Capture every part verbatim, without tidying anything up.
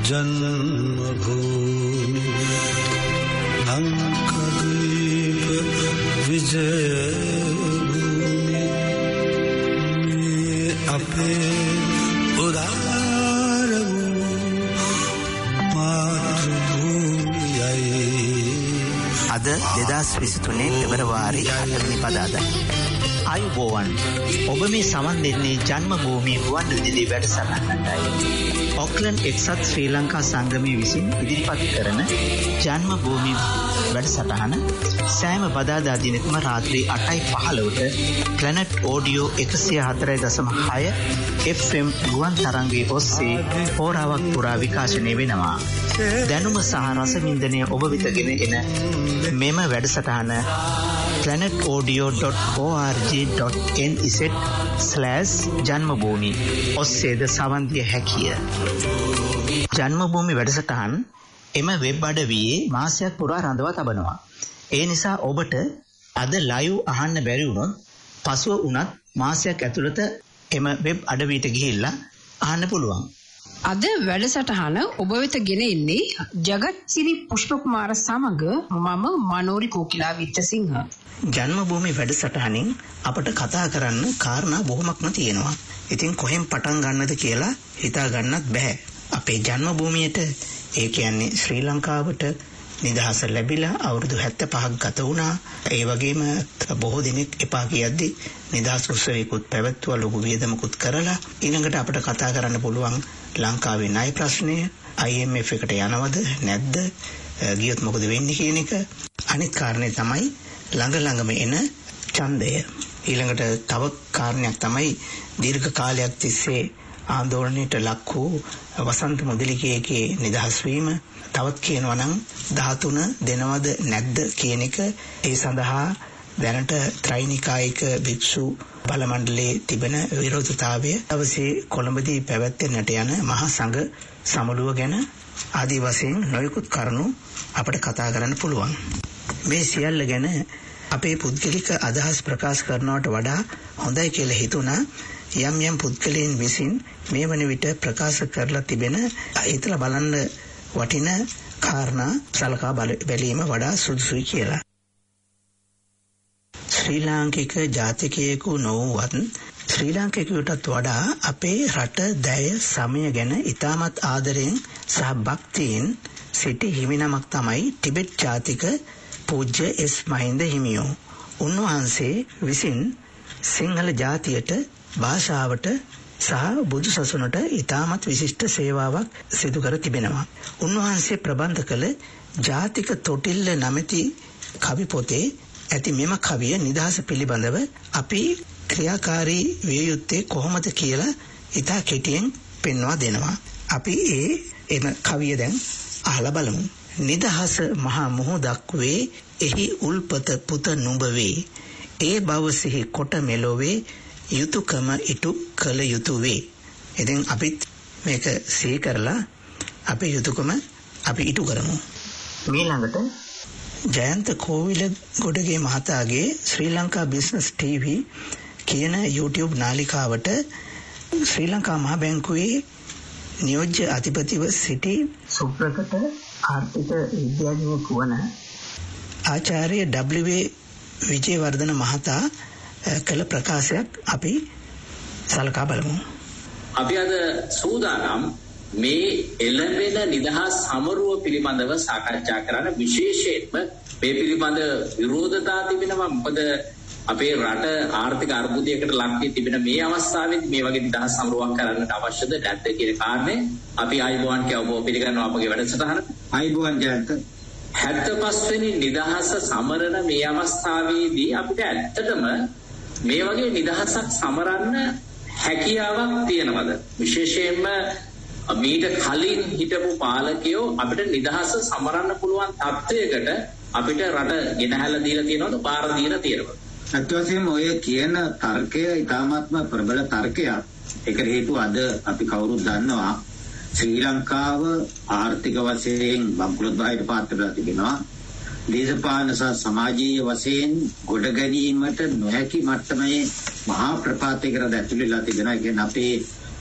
जन्मभूमि लंकाद्वीप विजयभूमि अपे उदार मातृभूमिයයි අද දෙදහස් විසිතුනේ පෙබරවාරි අටවෙනි පදාදා. ආයුබෝවන්. ඔබ මේ සමන් දෙන්නේ ජන්මභූමි ගුවන්විදුලි වැඩසටහනටයි. ඔක්ලන්ඩ් එක්සත් ශ්‍රී ලංකා සංගමයේ විසින් ඉදිරිපත් කරන ජන්මභූමි වැඩසටහන සෑම බදාදා දිනකම රාත්‍රී අටයි පහළොවට ප්ලැනට් ඔඩියෝ එකසිය හතරයි දශම හය එෆ් එම් ගුවන් තරංගයේ ඔස්සේ හෝරාවක් පුරා විකාශනය වෙනවා. දැනුම සහ රසවින්දනය ඔබ වෙතගෙන එන මෙම වැඩසටහන planet audio dot org dot nz slash ජන්මභූමි ඔස්සේද සවන් දිය හැකිය. ජන්මභූමි වැඩසටහන් එම වෙබ් අඩවියේ මාසයක් පුරා රඳවා තබනවා. ඒ නිසා ඔබට අද ලයිව් අහන්න බැරි වුණොත් පසුව උනත් මාසයක් ඇතුළත එම වෙබ් අඩවියට ගිහිල්ලා අහන්න පුළුවන්. අද වැඩසටහන ඔබ වෙත ගෙන එන්නේ ජගත්සිරි පුෂ්පකුමාර සමග මම මනෝරි කෝකිලා විත්තසිංහ. ජන්මභූමි වැඩසටහනින් අපට කතා කරන්න කාරණා බොහොමක්ම තියෙනවා. ඉතින් කොහෙන් පටන් ගන්නද කියලා හිතා ගන්නත් බෑ. අපේ ජන්මභූමියට ඒ කියන්නේ ශ්‍රී ලංකාවට නිදහස ලැබිලා අවුරුදු හැත්තෑ පහක් ගත වුණා. ඒ වගේම බොහෝ දිනක් එපා කියද්දි නිදහස් උත්සවයකුත් පැවැත්වුවා, ලොකු වියදමකුත් කරලා. ඊළඟට අපිට කතා කරන්න පුළුවන් ලංකාවේ ණය ප්‍රශ්නය, I M F එකට යනවද නැද්ද, ගියොත් මොකද වෙන්නේ කියන එක. අනිත් කාරණේ තමයි ළඟ ළඟම එන ඡන්දය. ඊළඟට තව කාරණයක් තමයි දීර්ඝ කාලයක් තිස්සේ ආందోලනයට ලක් වූ වසන්ත මුදලිකේගේ නිදහස් වීම. තවත් කියනවා නම් දහතුන දෙනවද නැද්ද කියන එක. ඒ සඳහා දැනට ත්‍රිනිකායික භික්ෂු බල මණ්ඩලයේ තිබෙන විරෝධතාවය, අවසේ කොළඹදී පැවැත්වෙන්නට යන මහා සංඝ සමුළුව ගැන ආදී වශයෙන් නොයෙකුත් කරුණු අපිට කතා කරන්න පුළුවන්. මේ සියල්ල ගැන අපේ පුද්ගලික අදහස් ප්‍රකාශ කරනවට වඩා හොඳයි කියලා හිතුණා යම් යම් පුද්ගලයන් විසින් මේ වන විට ප්‍රකාශ කරලා තිබෙන හිතලා බලන්න වටින කාරණා සලකා බැලීම වඩා සුදුසුයි කියලා. ශ්‍රී ලාංකික ජාතිකයෙකු නොවුවත් ශ්‍රී ලාංකිකයටත් වඩා අපේ රට දැය සමය ගැන ඉතාමත් ආදරයෙන් සහ භක්තියෙන් සිටි හිමිනමක් තමයි ටිබෙට් ජාතික පූජ්‍ය එස් මහින්ද හිමියෝ. උන්වහන්සේ විසින් සිංහල ජාතියට, භාෂාවට සහ බුදු සසුනට ඉතාමත් විශිෂ්ට සේවාවක් සිදු කර තිබෙනවා. උන්වහන්සේ ප්‍රබන්ධ කළ ජාතික තොටිල්ල නමැති කවි පොතේ ඇති මෙම කවිය නිදහස පිළිබඳව අපි ක්‍රියාකාරී විය යුත්තේ කොහොමද කියලා ඉතා කෙටියෙන් පෙන්වා දෙනවා. අපි ඒ එම කවිය දැන් අහලා බලමු. නිදහස මහා මුහුදක් වේ, එහි උල්පත පුත නුඹ වේ. ඒ බව සිහි කොට මෙලොවේ, යුතුයකම ඉටු කළ යුතු වේ. ඉතින් අපිත් මේක සිහි කරලා අපේ යුතුයකම අපි ඉටු කරමු. ඊළඟට ජයන්ත කෝවිලගොඩගේ මහතාගේ ශ්‍රී ලංකා බිස්නස් ටීවී කියන YouTube නාලිකාවට ශ්‍රී ලංකා මහ බැංකුවේ නියෝජ්‍ය අධිපතිව සිටි සුප්‍රකට ආර්ථික විද්‍යාඥයෙකු වන ආචාර්ය W විජේවර්ධන මහතා කළ ප්‍රකාශයක් අපි සලකා බලමු. අපි අද සූදානම් මේ එළඹෙන නිදහස් සමරුව පිළිබඳව සාකච්ඡා කරන, විශේෂයෙන්ම මේ පිළිබඳ විරෝධතා තිබෙනවා. මොකද අපේ රට ආර්ථික අර්බුදයකට ලක් වී තිබෙන මේ අවස්ථාවේදී මේ වගේ නිදහස් සමරුවක් කරන්නට අවශ්‍යද නැද්ද කියන කාරණේ අපි ආයිබෝවන් කියවෝ පිළිගන්නවා අපගේ වැඩසටහන. ආයිබෝවන් ජයන්ත. හැත්තෑ පහ වෙනි නිදහස සමරන මේ අවස්ථාවේදී අපිට ඇත්තටම මේ වගේ නිදහසක් සමරන්න හැකියාවක් තියෙනවද? විශේෂයෙන්ම මීට කලින් හිටපු පාලකයෝ අපිට නිදහස සමරන්න පුළුවන් තත්ත්වයකට අපිට රට ගෙනහැලා දීලා තියෙනවද, බාර දීලා තියෙනවද? අත්‍යවශ්‍යම ඔය කියන තර්කය ඉතාමත්ම ප්‍රබල තර්කයක්. ඒකට හේතුව අද අපි කවුරුත් දන්නවා ශ්‍රී ලංකාව ආර්ථික වශයෙන් බංකොලොත් බාහිර පාත් වෙලා තිබෙනවා. දේශපාලන සහ සමාජීය වශයෙන් ගොඩ ගැනීමට නොහැකි මට්ටමේ මහා ප්‍රපාතයකට ඇතුළු වෙලා තිබෙනවා. කියන්නේ අපේ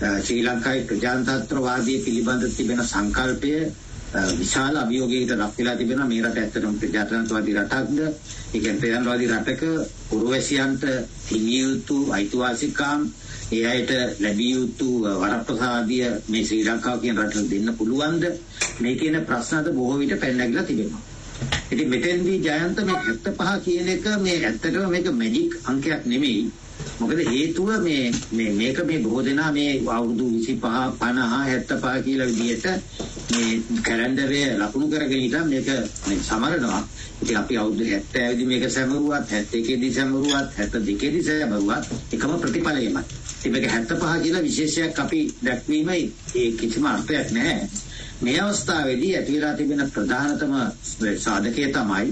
ශ්‍රී ලංකාවේ ප්‍රජාතන්ත්‍රවාදී පිළිබඳ තිබෙන සංකල්පය විශාල අභියෝගයකට ලක් වෙලා තිබෙනවා. මේ රට ඇත්තටම ප්‍රජාතන්ත්‍රවාදී රටක්ද? ඒ කියන්නේ ප්‍රජාතන්ත්‍රවාදී රටක පුරවැසියන්ට හිමි යුතු අයිතිවාසිකම්, ඒ අයට ලැබිය යුතු වරප්‍රසාදිය මේ ශ්‍රී ලංකාව කියන රටට දෙන්න පුළුවන්ද? මේ කියන ප්‍රශ්න අද බොහෝ විට පැන නැගිලා තිබෙනවා. ඉතින් මෙතෙන්දී ජයන්ත මේ හැත්තෑ පහ කියන එක මේ ඇත්තටම මේක මැජික් අංකයක් නෙමෙයි. මොකද හේතුව මේ මේ මේක මේ බොහෝ දෙනා මේ අවුරුදු විසිපහ පනහ හැත්තෑ පහ කියලා විදිහට මේ කැලෙන්ඩරේ ලකුණු කරගෙන ඉඳන් මේක මේ සමරනවා. ඉතින් අපි අවුරුදු හැත්තෑ දී මේක සමරුවත්, හැත්තෑ එකේ දී සමරුවත්, හැත්තෑ දෙකේ දී සමරුවත් එකම ප්‍රතිඵලයමයි. ඉතින් මේක හැත්තෑ පහ කියලා විශේෂයක් අපි දැක්වීමයි ඒ කිසිම අර්ථයක් නැහැ. මේ අවස්ථාවේදී ඇති වෙලා තිබෙන ප්‍රධානතම සාධකය තමයි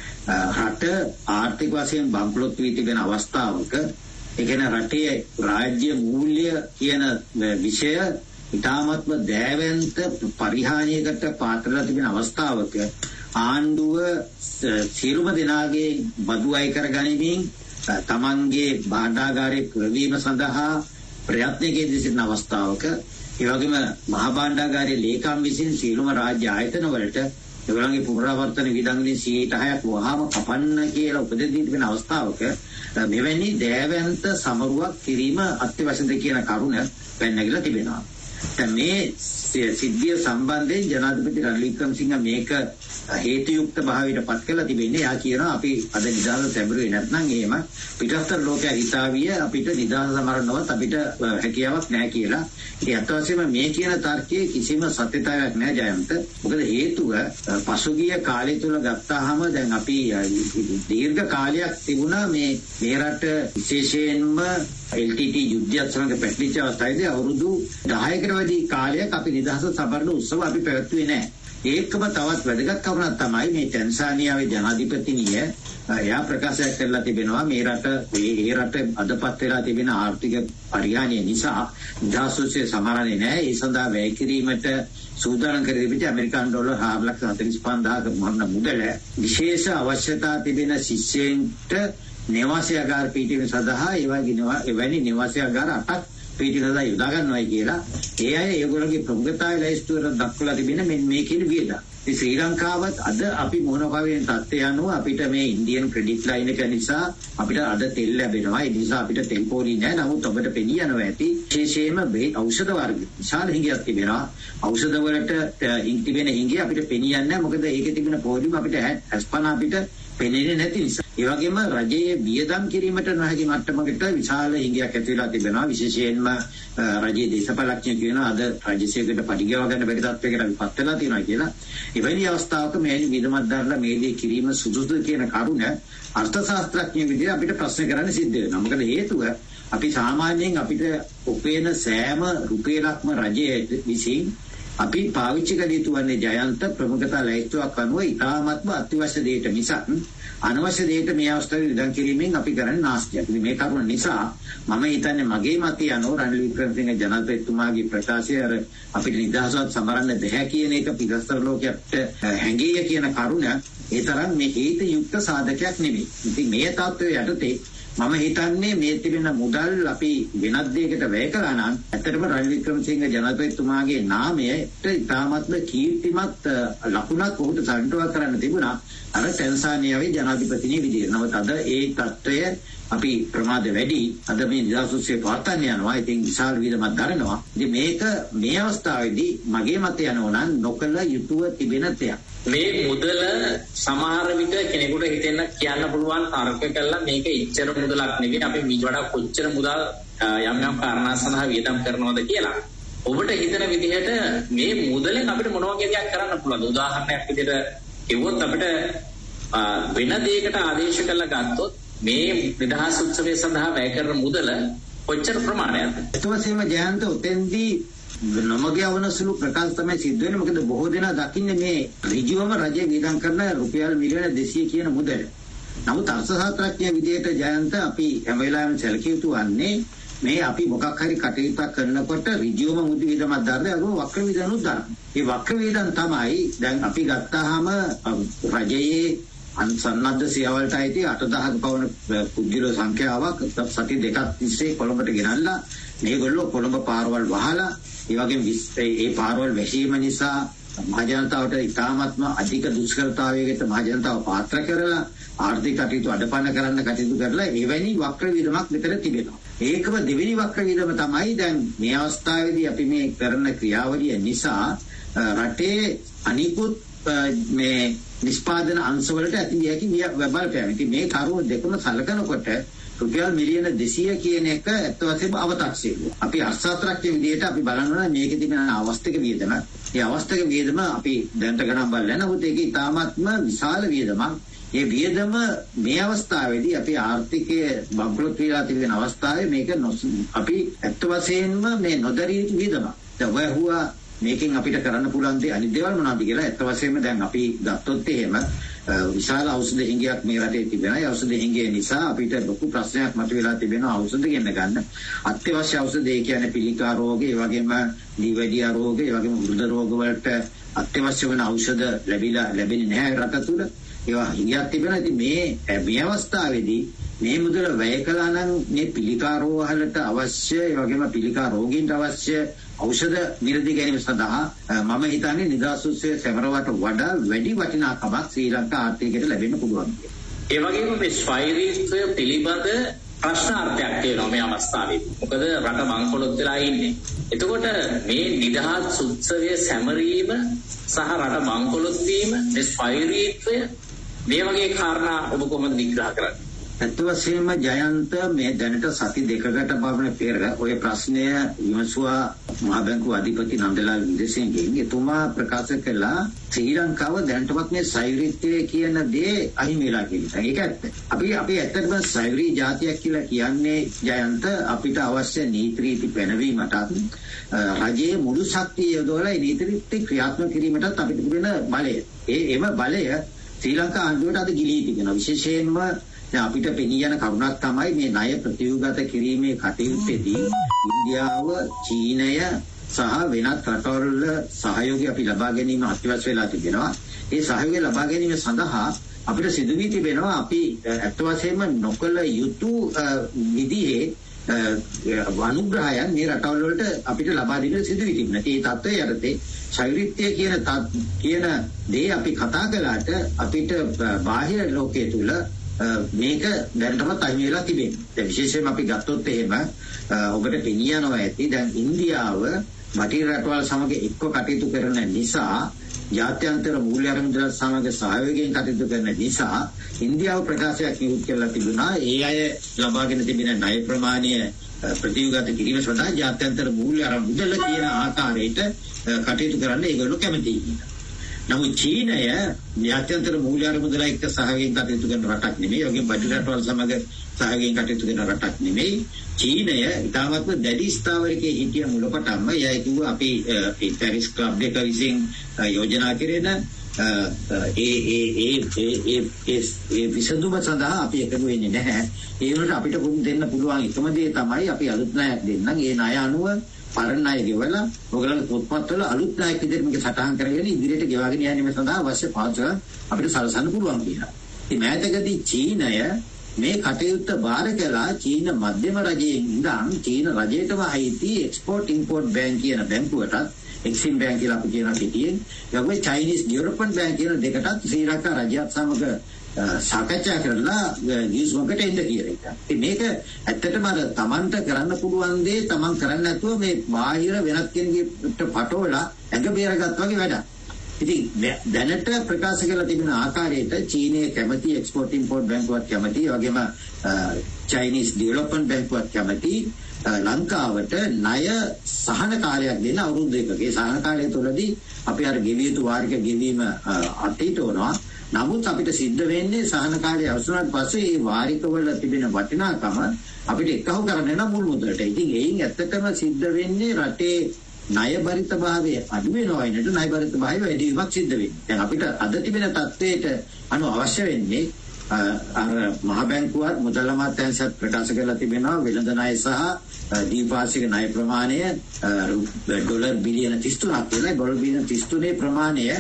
රට ආර්ථික වශයෙන් බම්පලොත් වී තිබෙන අවස්ථාවක ඒ කියන්නේ රටේ රාජ්‍ය මූල්‍ය කියන විෂය ඉතාමත්ම දෑවැන්ත පරිහානියකට පාත්‍රලා තිබෙන අවස්ථාවක ආණ්ඩුව සියලුම දෙනාගේ බදු අය කර ගනිමින් තමන්ගේ භාණ්ඩාගාරයේ පුරවීම සඳහා ප්‍රයත්නයකදී සිටින අවස්ථාවක ඒ වගේම මහා භාණ්ඩාගාරයේ ලේකම් විසින් සියලුම රාජ්‍ය ආයතන වලට ඒගොල්ලන්ගේ පුනරාවර්තන විධානයේ සියයට හයක් වහාම කපන්න කියලා උපදෙස් දී තිබෙන අවස්ථාවක මෙවැනි දෑවැන්ත සමරුවක් කිරීම අත්‍යවශ්‍යද කියන කරුණ පැනනගිලා තිබෙනවා. දැන් මේ සිද්ධිය සම්බන්ධයෙන් ජනාධිපති රනිල් වික්‍රමසිංහ මේක හේතුයුක්ත භාවයට පත් කරලා තිබෙන්නේ. යා කියනවා අපි අද නිදහස සැඹරුවේ නැත්නම් එහෙම පිටස්තර ලෝකයා හිතාවිය අපිට නිදහස සමරනවත් අපිට හැකියාවක් නැහැ කියලා. ඉතින් අත් වශයෙන්ම මේ කියන තර්කයේ කිසිම සත්‍යතාවයක් නැහැ ජයන්ත. මොකද හේතුව පසුගිය කාලය තුල ගත්තාම දැන් අපි දීර්ඝ කාලයක් තිබුණා මේ මේ රට විශේෂයෙන්ම එල් ටී ටී යුද්ධයත් සමග පැටලිච්ච අවස්ථාවේදී අවුරුදු දහයකට වැඩි කාලයක් අපි නිදහස සමරන උත්සව අපි පැවැත්වුවේ නැහැ. ඒකම තවත් වැදගත් කරුණක් තමයි මේ ටැන්සානියාවේ ජනාධිපතිනිය එයා ප්‍රකාශයක් කරලා තිබෙනවා මේ රට මේ රට අදපත් වෙලා තිබෙන ආර්ථික පරිහානිය නිසා නිදහස උත්සවය සමරන්නේ නැහැ. ඒ සඳහා වැය කිරීමට සූදානම් කර තිබෙච්ච ඇමරිකානු ඩොලර් හාර ලක්ෂ හතළිස් පන්දාහක මොන මුදල විශේෂ අවශ්‍යතා තිබෙන ශිෂ්‍යයන්ට නිවාසයාගාර පිටවීම සඳහා ඒ වගේ එවැනි නිවාසයාගාර අටක් පිටිනදා යොදා ගන්නවයි කියලා ඒ අය ඒගොල්ලෝගේ ප්‍රමුඛතාවය ලැයිස්තුවර දක්වලා තිබෙන මෙන්න මේ කියන විදිහට. ඉතින් ශ්‍රී ලංකාවත් අද අපි මොනවාවෙන් තත්ත්වය අනුව අපිට මේ ඉන්දියන් ක්‍රෙඩිට් ලයින් එක නිසා අපිට අද තෙල් ලැබෙනවා. ඒ නිසා අපිට තෙල් පොලි නැහැ. නමුත් ඔබට පෙනී යනවා ඇති විශේෂයෙන්ම මේ ඖෂධ වර්ග විශාල හිඟයක් තිබෙනවා. ඖෂධ වලට තිබෙන හිඟේ අපිට පෙනී යන්නේ නැහැ. මොකද ඒකේ තිබෙන පොලිම අපිට අස්පන අපිට පෙනෙන්නේ නැති නිසා. ඒ වගේම රජයේ වියදම් කිරීමට නොහැකි මට්ටමකට විශාල හිඟයක් ඇති වෙලා තිබෙනවා. විශේෂයෙන්ම රජයේ දේශපාලඥයෝ කියනවා අද රාජ්‍යසේවකට පරිගව ගන්න බැරි තත්ත්වයකට අපිපත් වෙලා තියෙනවා කියලා. එවැනි අවස්ථාවක මේ විදමත් දාලා මේ දේ කිරීම සුදුසුද කියන කරුණ අර්ථශාස්ත්‍රඥයෙකු විදිහට අපිට ප්‍රශ්න කරන්න සිද්ධ වෙනවා. මොකද හේතුව අපි සාමාන්‍යයෙන් අපිට උපේන සෑම රුපියලක්ම රජයේ විසින් අපි පාවිච්චි කළ යුතු වන්නේ ජයන්ත ප්‍රමුඛතා ලැයිස්තුවක් අනුව ඉතාමත්ම අත්‍යවශ්‍ය දෙයට මිසක් අනවශ්‍ය දෙයට මේ අවස්ථාවේ විදන් කිරීමෙන් අපි කරන්නේ නාස්තියක්. මේ කරුණ නිසා මම හිතන්නේ මගේ මතය අනුව රනිල් වික්‍රමසිංහ ජනාධිපතිතුමාගේ ප්‍රකාශය අර අපිට නිදහසවත් සමරන්න බැහැ කියන එක පිටස්තර ලෝකයට හැංගිය කියන කරුණ ඒ තරම් මේ හේතු යුක්ත සාධකයක් නෙමෙයි. ඉතින් මේ තත්ත්වයේ යටතේ මම හිතන්නේ මේ තිබෙන මුදල් අපි වෙනත් දෙයකට වැය කළා නම් ඇත්තටම රනිල් වික්‍රමසිංහ ජනාධිපතිතුමාගේ නාමයට ඉතාමත්ම කීර්තිමත් ලකුණක් ඔහුට සම්පූර්ණ කරන්න තිබුණා අර ටැන්සානියාවේ ජනාධිපතිනිය විදිහට. නමුත් අද ඒ තත්ත්වය අපි ප්‍රමාද වැඩි. අද මේ නිදහස් උත්සවය පවත්වන්න යනවා. ඉතින් විශාල වියදමක් දරනවා. ඉතින් මේක මේ අවස්ථාවේදී මගේ මතය යනවා නම් නොකළ යුතුව තිබෙන දෙයක්. මේ මුදල සමහර විට කෙනෙකුට හිතෙන්න කියන්න පුළුවන් තර්ක කළා මේක ඉච්ඡර මුදලක් නෙවෙයි අපි මීට වඩා කොච්චර මුදල් යම් යම් කාරණා සඳහා වියදම් කරනවද කියලා. ඔබට හිතන විදිහට මේ මුදලෙන් අපිට මොන වගේ දෙයක් කරන්න පුළුවන්ද? උදාහරණයක් විදිහට කිව්වොත් අපිට වෙන දෙයකට ආදේශ කරලා ගත්තොත් මේ නිදහස් උත්සවය සඳහා වැය කරන මුදල කොච්චර ප්‍රමාණයක්ද? එතකොටම ජයන්ත උතෙන්දී නොමග යවන සුළු ප්‍රකාශ තමයි සිද්ධ වෙන්නේ. මොකද බොහෝ දෙනා දකින්නේ මේ ඍජුවම රජය වියදම් කරන රුපියල් මිලියන දෙසිය කියන මුදල. නමුත් අර්ථශාස්ත්‍රඥ විදිහට ජයන්ත අපි හැම වෙලාවෙම සැලකිය යුතු වන්නේ මේ අපි මොකක් හරි කටයුත්තක් කරනකොට ඍජුවම මුදි වියදමක් දාලා අර වක්‍ර වියදනුත් දානවා. මේ වක්‍ර වියදම් තමයි දැන් අපි ගත්තාම රජයේ සන්නද්ධ සියවලට අයිති අට දහක පවන පුද්ගල සංඛ්‍යාවක් සති දෙකක් තිස්සේ කොළඹට ගෙනල්ලා මේගොල්ලෝ කොළඹ පාරවල් වහලා ඒ වගේම ඒ පාරවල් වැසීම නිසා මහජනතාවට ඉතාමත්ම අධික දුෂ්කරතාවයකට මහජනතාව පාත්‍ර කරලා ආර්ථික කටයුතු අඩපණ කරන්න කටයුතු කරලා එවැනි වක්‍ර වියදමක් විතර තිබෙනවා. ඒකම දෙවෙනි වක්‍ර වියදම තමයි දැන් මේ අවස්ථාවේදී අපි මේ කරන ක්‍රියාවලිය නිසා රටේ අනිකුත් මේ නිෂ්පාදන අංශවලට ඇති හැකි බලපෑම. ඉතින් මේ කරුණු දෙකම සලකනකොට රුපියල් මිලියන දෙසීය කියන එක ඇත්ත වශයෙන්ම අව탁සිරුව. අපි අර්ථශාස්ත්‍රඥ විදිහට අපි බලනවා මේකේ තිබෙන අවස්ථික වියදම. මේ අවස්ථික වියදම අපි දැනට ගණන් බලලා නැහැ. නමුත් ඒක ඉතාමත්ම විශාල වියදමක්. මේ වියදම මේ අවස්ථාවේදී අපි ආර්ථිකයේ බබලොත් වෙලා තිබෙන අවස්ථාවේ මේක අපි ඇත්ත වශයෙන්ම මේ නොදරිය යුතු වියදමක්. දැන් ඔය මේකෙන් අපිට කරන්න පුළුවන් දේ අනිත් දේවල් මොනවද කියලා ඇත්ත වශයෙන්ම දැන් අපි ගත්තොත් එහෙම විශාල ඖෂධ හිඟයක් මේ රටේ තිබෙනවා. ඒ ඖෂධ හිඟය නිසා අපිට ලොකු ප්‍රශ්නයක් මතුවලා තිබෙනවා ඖෂධ ගෙන්න ගන්න. අත්‍යවශ්‍ය ඖෂධ ඒ කියන්නේ පිළිකා රෝග, ඒ වගේම දීවැඩියා රෝග, ඒ වගේම හෘද රෝග වලට අත්‍යවශ්‍ය වෙන ඖෂධ ලැබිලා ලැබෙන්නේ නැහැ රට තුල. ඒවා හිඟයක් තිබෙනවා. ඉතින් මේ මේ අවස්ථාවේදී මේ මුදල වැය කළා නම් මේ පිළිකා රෝග වලට අවශ්‍ය, ඒ වගේම පිළිකා රෝගීන්ට අවශ්‍ය ඖෂධ නිර්දි ගැනීම සඳහා මම හිතන්නේ නිදාසුස්සේ සැමරවට වඩා වැඩි වටිනාකමක් ශ්‍රී ලංකා ආර්ථිකයට ලැබෙන්න පුළුවන්. ඒ වගේම මේ ස්වෛරීත්වය පිළිබඳ ප්‍රශ්නාර්ථයක් තියෙනවා මේ අවස්ථාවේදී. මොකද රට මංකොලොත් වෙලා ඉන්නේ. එතකොට මේ නිදහස් උත්සවයේ සැමරීම සහ රට මංකොලොත් වීම, මේ ස්වෛරීත්වය මේ වගේ කාරණා ඔබ කොහොමද විග්‍රහ කරන්නේ? ඇත්ත වශයෙන්ම ජයන්ත මේ දැනට සති දෙකකට පමණ පෙර ඔය ප්‍රශ්නය විමසුවා මහ බැංකුව අධිපති නන්දලාල් විජේසිංහගෙන්. එතුමා ප්‍රකාශ කළා ශ්‍රී ලංකාව දැනටමත් මේ සෛරීත්වය කියන දේ අහිමි වෙලා කියලා. ඒක ඇත්ත. අපි අපි ඇත්තටම සෛරී ජාතියක් කියලා කියන්නේ ජයන්ත අපිට අවශ්‍ය නීති රීති පැනවීමටත් රජයේ මුළු ශක්තිය යොදවලා ඒ නීති රීති ක්‍රියාත්මක කිරීමටත් අපිට තිබෙන බලය. ඒ එම බලය ශ්‍රී ලංකා ආණ්ඩුවට අද ගිලී තිබෙනවා. විශේෂයෙන්ම දැන් අපිට පෙනී යන කරුණක් තමයි මේ ණය ප්‍රතිව්‍යුහගත කිරීමේ කටයුත්තේදී ඉන්දියාව, චීනය සහ වෙනත් රටවල සහයෝගය අපි ලබා ගැනීම අත්‍යවශ්‍ය වෙලා තිබෙනවා. ඒ සහයෝගය ලබා ගැනීම සඳහා අපිට සිදු වී තිබෙනවා අපි අත් වශයෙන්ම නොකළ යුතු විදිහේ අනුග්‍රහයන් මේ රටවල් වලට අපිට ලබා දෙන්න සිදු වී තිබෙනවා. ඒ තත්ත්වය යටතේ ශෛරීත්වය කියන කියන දේ අපි කතා කළාට අපිට බාහිර ලෝකයේ තුල මේක දැනටමත් අහිමි වෙලා තිබෙනවා. දැන් විශේෂයෙන්ම අපි ගත්තොත් එහෙම ඔබට පෙනී යනවා ඇති දැන් ඉන්දියාව බටහිර රටවල් සමග එක්ව කටයුතු කරන නිසා, ජාත්‍යන්තර මූල්‍ය අරමුදල් සමග සහයෝගයෙන් කටයුතු කරන නිසා ඉන්දියාව ප්‍රකාශයක් නිකුත් කරලා තිබුණා. ඒ අය ලබාගෙන තිබෙන ණය ප්‍රමාණය ප්‍රතිව්‍යුහගත කිරීම සඳහා ජාත්‍යන්තර මූල්‍ය අරමුදල කියන ආකාරයට කටයුතු කරන්න ඒගොල්ලෝ කැමතියි කියලා. නමුත් චීනය ජාත්‍යන්තර මූල්‍ය අරමුදල එක්ක සහයෝගයෙන් කටයුතු කරන රටක් නෙමෙයි. යෝගයෙන් බටහිර රටවල් සමග සහයෝගයෙන් කටයුතු කරන රටක් නෙමෙයි. චීනය ඉතාමත්ම දැඩි ස්ථාවරකයේ හිටිය මුලපටන්ම යයි කිව්වා අපි ඒ පැරිස් ක්ලබ් එක විසින් යෝජනා කරන ඒ ඒ ඒ ඒ ඒ විසඳුම සඳහා අපි එකතු වෙන්නේ නැහැ. ඒ වුණාට අපිට දෙන්න පුළුවන් එකම දේ තමයි අපි අලුත් ණයක් දෙන්නම්. ඒ ණය අනුව පරණ අය ගෙවලා ඔයගලගේ පොත්පත්වල අලුත් ණයක් විදිහට මේක සටහන් කරගෙන ඉදිරියට ගෙවාගෙන යෑම සඳහා අවශ්‍ය පාසල අපිට සලසන්න පුළුවන් කියලා. ඉතින් මෑතකදී චීනය මේ කටයුත්ත බාර කළා. චීන මධ්‍යම රජයෙන් ඉඳන් චීන රජයටම අයිති එක්ස්පෝර්ට් ඉම්පෝර්ට් බැංක් කියන බැංකුවටත් එක්සිම් බැංක් කියලා අපි කියනවා පිටියෙන් යගොයි චයිනීස් ඩෙවලොප්මන්ට් බැංක් කියන දෙකටත් ශ්‍රී ලංකා රජයත් සමග සාකච්ඡා කරලා නිවුස්වකට එන්න කියලා එක. ඉතින් මේක ඇත්තටම අර Tamanට කරන්න පුළුවන් දේ Taman කරන්නේ නැතුව මේ බාහිර වෙනත් කෙනෙකුට පටවලා ඇඟ බේරගත්ත වගේ වැඩක්. ඉතින් දැනට ප්‍රකාශ කරලා තිබෙන ආකාරයට චීනයේ කැමති එක්ස්පෝර්ට් ඉම්පෝර්ට් බැංකුවක් කැමති, ඒ වගේම චයිනීස් ඩෙවලොප්මන්ට් බැංකුවක් කැමති ලංකාවට ණය සහන කාලයක් දෙන්න අවුරුදු දෙකක. ඒ සහන කාලය තුළදී අපි අර ගෙවිය යුතු වාර්ෂික ගෙවීම අතීතවනවා. නමුත් අපිට සිද්ධ වෙන්නේ සහන කාලය අවසන් පස්සේ මේ වාරිකවල තිබෙන වටිනාකම අපිට එකහු කරන්න නම් මුල් මුදලට. ඉතින් එයින් ඇත්තටම සිද්ධ වෙන්නේ රටේ ණය බරිත භාවය අඩු වෙනවා නේද? ණය බරිත භාවය වැඩි වීමක් සිද්ධ වෙන්නේ. දැන් අපිට අද තිබෙන තත්ත්වයට අනුව අවශ්‍ය වෙන්නේ අර මහ බැංකුවත් මුදල් අමාත්‍යාංශයත් ප්‍රකාශ කරලා තිබෙනවා වෙළඳ ණය සහ දීපාසික ණය ප්‍රමාණය ඩොලර් බිලියන තිස් තුනක් කියලා. ඩොලර් බිලියන තිස් තුනේ ප්‍රමාණය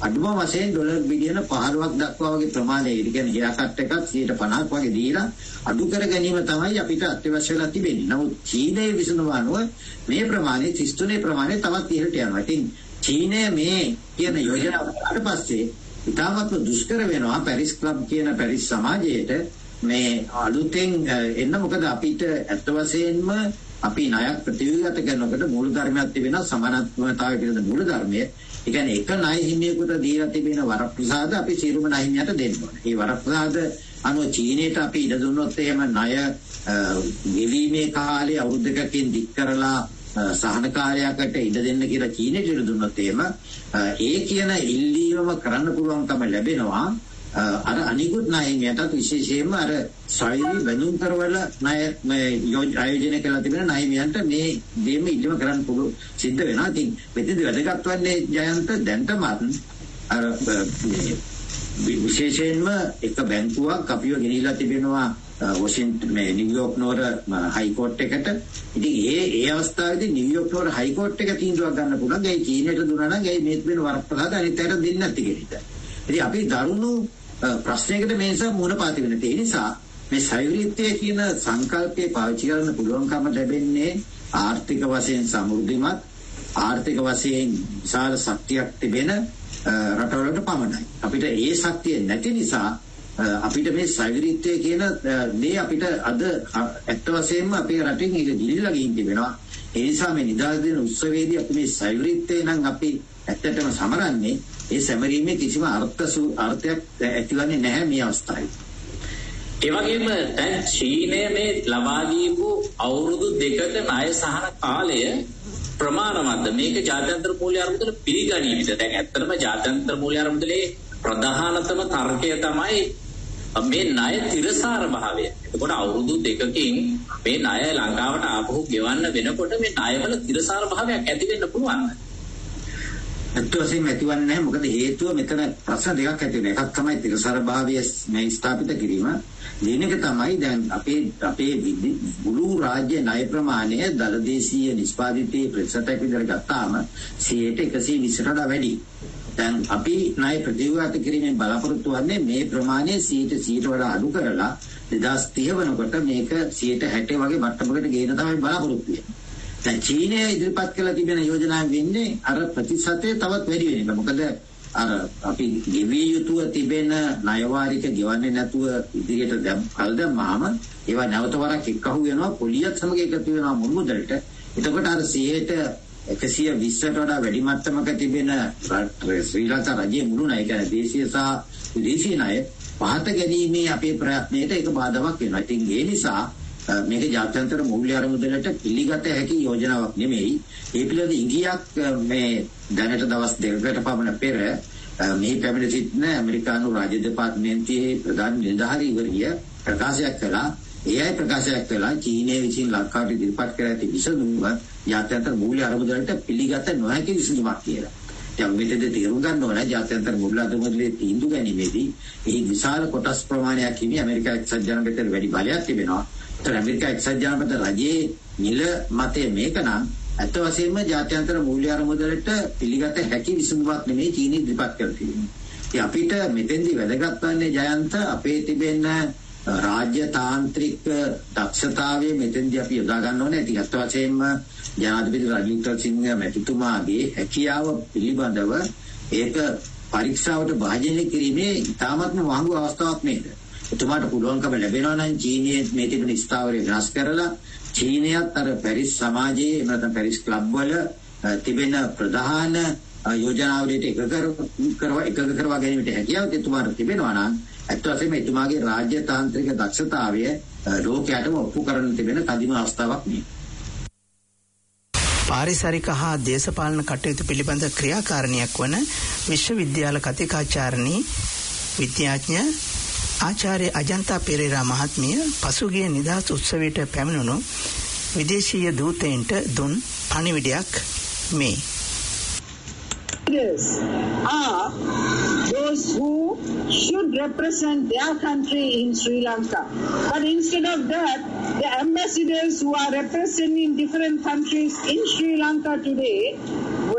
අඩුම වශයෙන් ඩොලර් බිලියන පහළොවක් දක්වා වගේ ප්‍රමාණය, ඒ කියන්නේ හිරාකට් එකක් සියයට පනහක් වගේ දීලා අඩු කර ගැනීම තමයි අපිට අත්‍යවශ්‍ය වෙලා තිබෙන්නේ. නමුත් චීනයේ විසඳුම අනුව මේ ප්‍රමාණය තිස් තුනේ ප්‍රමාණය තවත් ඉහළට යනවා. ඉතින් චීනය මේ කියන යෝජනාව ඊට පස්සේ ඉතාමත් දුෂ්කර වෙනවා පැරිස් ක්ලබ් කියන පැරිස් සමාජයට මේ අලුතෙන් එන්න. මොකද අපිට ඇත්ත වශයෙන්ම අපි ණයක් ප්‍රතිවිගත කරනකොට මූලධර්මයක් තිබෙනවා, සමානත්වතාවය පිළිබඳ මූලධර්මය. ඒ කියන්නේ එක ණය හිමියෙකුට දීලා තිබෙන වරප්‍රසාද අපි සියලුම ණය හිමියට දෙන්න ඕනේ. මේ වරප්‍රසාද අනුව චීනයට අපි ඉඩ දුන්නොත් එහෙම ණය ගෙවීමේ කාලය අවුරුදු දෙකකින් දික් කරලා සහනකාරයකට ඉඩ දෙන්න කියලා චීනයට ඉඩ දුන්නොත් එහෙම ඒ කියන ඉල්ලීමම කරන්න පුළුවන්කම ලැබෙනවා අර අනිකුත් ණයමියටත්, විශේෂයෙන්ම අර සෛලී බඳුන් කරවල ණය ආයෝජනය කරලා තිබෙන ණයමියන්ට මේ දෙයම ඉල්ලීම කරන්න පුළුවන් සිද්ධ වෙනවා. ඉතින් මෙතනදි වැදගත් වන්නේ ජයන්ත දැන්ටමත් අර විශේෂයෙන්ම එක බැංකුවක් අපිව ගෙනිලා තිබෙනවා වොෂින්ටන් මේ නිව්යෝක් නුවර හයිකෝට් එකට. ඉතින් ඒ ඒ අවස්ථාවේදී නිව්යෝක් නුවර හයිකෝට් එක තීන්දුවක් ගන්න පුළුවන්. ඒ චීනයට දුන්නා නම් ඒ මේත් වෙන වරප්‍රසාද අනිත් අයට දෙන්නේ නැති කෙනෙක්ට. ඉතින් අපි දරුණු ප්‍රශ්නයකට මේ නිසා මුහුණ පාති වෙන තේ නිසා මේ සෛරීත්වය කියන සංකල්පය පාවිච්චි කරන්න පුළුවන්කම ලැබෙන්නේ ආර්ථික වශයෙන් සමෘද්ධිමත්, ආර්ථික වශයෙන් විශාල ශක්තියක් තිබෙන රටවලට පමණයි. අපිට ඒ ශක්තිය නැති නිසා අපිට මේ සෛරීත්වය කියන දේ අපිට අද ඇත්ත වශයෙන්ම අපේ රටින් ඒක දිලිලා ගිහින් තිබෙනවා. ඒ නිසා මේ නිදහස් දින උත්සවයේදී අපි මේ සෛරීත්වය නම් අපි ඇත්තටම සමරන්නේ, ඒ සැමරීමේ කිසිම අර්ථසු අර්ථයක් ඇතිවන්නේ නැහැ මේ අවස්ථාවේ. ඒ වගේම දැන් චීනය මේ ලබා දීපු අවුරුදු දෙකට ණය සහන කාලය ප්‍රමාණවත්ද? මේක ජාත්‍යන්තර මූල්‍ය අරමුදල පිළිගනීවිද? දැන් ඇත්තටම ජාත්‍යන්තර මූල්‍ය අරමුදලේ ප්‍රධානතම තර්කය තමයි මේ ණය තිරසාර භාවය. එතකොට අවුරුදු දෙකකින් මේ ණය ලංකාවට ආපහු ගෙවන්න වෙනකොට මේ ණයවල තිරසාර භාවයක් ඇති වෙන්න පුළුවන්. ඇත්ත වශයෙන්ම ඇතිවන්නේ නැහැ. මොකද හේතුව මෙතන ප්‍රශ්න දෙකක් ඇති වෙනවා. එකක් තමයි තිරසාර භාවය මේ ස්ථාපිත කිරීම. දෙවෙනි එක තමයි දැන් අපේ අපේ මුළු රාජ්‍ය ණය ප්‍රමාණය දලදේශීය නිෂ්පාදිතයේ ප්‍රතිශතයක් විතර ගත්තාම සියයට එකසිය විස්සට වඩා වැඩි. දැන් අපි ණය ප්‍රතිව්‍යාප්ත කිරීමෙන් බලාපොරොත්තු වෙන්නේ මේ ප්‍රමාණය සියයට සියයට වඩා අඩු කරලා දෙදාස් තිහ වෙනකොට මේක සියයට හැට වගේ මට්ටමකට ගේන තමයි බලාපොරොත්තු වෙන්නේ. දැන් චීනය ඉදිරිපත් කළ තිබෙන යෝජනාව වෙන්නේ අර ප්‍රතිශතය තවත් වැඩි වෙන එක. මොකද අර අපි ගෙවිය යුතුව තිබෙන ණය වාරික ගෙවන්නේ නැතුව ඉදිරියට දැන් කල් දැම්මාම ඒවා නැවත වරක් එක්කහුව වෙනවා, පොලියත් සමග එකතු වෙනවා මුල්මුදලට. එතකොට අර සියයට එකසිය විස්සට වඩා වැඩි මට්ටමක තිබෙන ශ්‍රී ලංකා රජයේ මුළු ණය, කියන්නේ දේශීය සහ විදේශීය ණය පහත ගැනීමේ අපේ ප්‍රයත්නයට ඒක බාධාවක් වෙනවා. ඉතින් ඒ නිසා මේක ජාත්‍යන්තර මූල්‍ය අරමුදලට පිළිගත හැකි යෝජනාවක් නෙමෙයි. ඒ පිළිබඳ ඉඟියක් මේ දැනට දවස් දෙකකට පමණ පෙර මේ පැමිණ සිටින ඇමරිකානු රාජ්‍ය දෙපාර්තමේන්තුවේ ප්‍රධාන නිලධාරීවරිය ප්‍රකාශයක් කළා. ඒ අය ප්‍රකාශයක් කළා චීනය විසින් ලංකාවට ඉදිරිපත් කර ඇති විසඳුම ජාත්‍යන්තර මූල්‍ය අරමුදලට පිළිගත නොහැකි විසඳුමක් කියලා. දැන් මෙතෙන්ද තේරුම් ගන්න ඕන ජාත්‍යන්තර මූල්‍ය අරමුදලේ තීන්දුව ගැනීමේදී මේ විශාල කොටස් ප්‍රමාණයක් හිමි ඇමරිකා එක්සත් ජනපදයට වැඩි බලයක් තිබෙනවා. ඒතර ඇමරිකා එක්සත් ජනපද රජයේ නිල මතය මේක නම් අත වශයෙන්ම ජාත්‍යන්තර මූල්‍ය අරමුදලට පිළිගත හැකි විසඳුමක් නෙමෙයි චීනය ඉදිරිපත් කර තියෙන්නේ. ඉතින් අපිට මෙතෙන්දී වැදගත් වන්නේ ජයන්ත අපේ තිබෙන රාජ්‍ය තාන්ත්‍රික දක්ෂතාවය මෙතෙන්දී අපි යොදා ගන්න ඕනේ. ඉතින් අත වශයෙන්ම ජනාධිපති රනිල් වික්‍රමසිංහ මැතිතුමාගේ හැකියාව පිළිබඳව ඒක පරීක්ෂාවට භාජනය කිරීමේ ඉතාමත්ම වහඟු අවස්ථාවක් නේද? එතුමාට පුළුවන්කම ලැබෙනවා නම් චීනයේ මේ තිබෙන ස්ථාවරය වෙනස් කරලා චීනයත් අර පැරිස් සමාජයේ එහෙම නැත්නම් පැරිස් ක්ලබ් වල තිබෙන ප්‍රධාන යෝජනාවලට එක කරව එක කරවා ගැනීමට හැකියාව එතුමාට තිබෙනවා නම් අත් වශයෙන්ම එතුමාගේ රාජ්‍ය තාන්ත්‍රික දක්ෂතාවය ලෝකයටම ඔප්පු කරන්න තිබෙන කදිම අවස්ථාවක් නේ. පාරිසරික හා දේශපාලන කටයුතු පිළිබඳ ක්‍රියාකාරණයක් වන විශ්වවිද්‍යාල කතිකාචාර්යනී විද්‍යාඥ ආචාර්ය අජන්තා පෙරේරා මහත්මිය පසුගිය නිදහස් උත්සවයට පැමිණුණු විදේශීය දූතයන්ට දුන් පණිවිඩයක් මේ. Are those who should represent their country in Sri Lanka. But instead of that, the ambassadors who are representing different countries in Sri Lanka today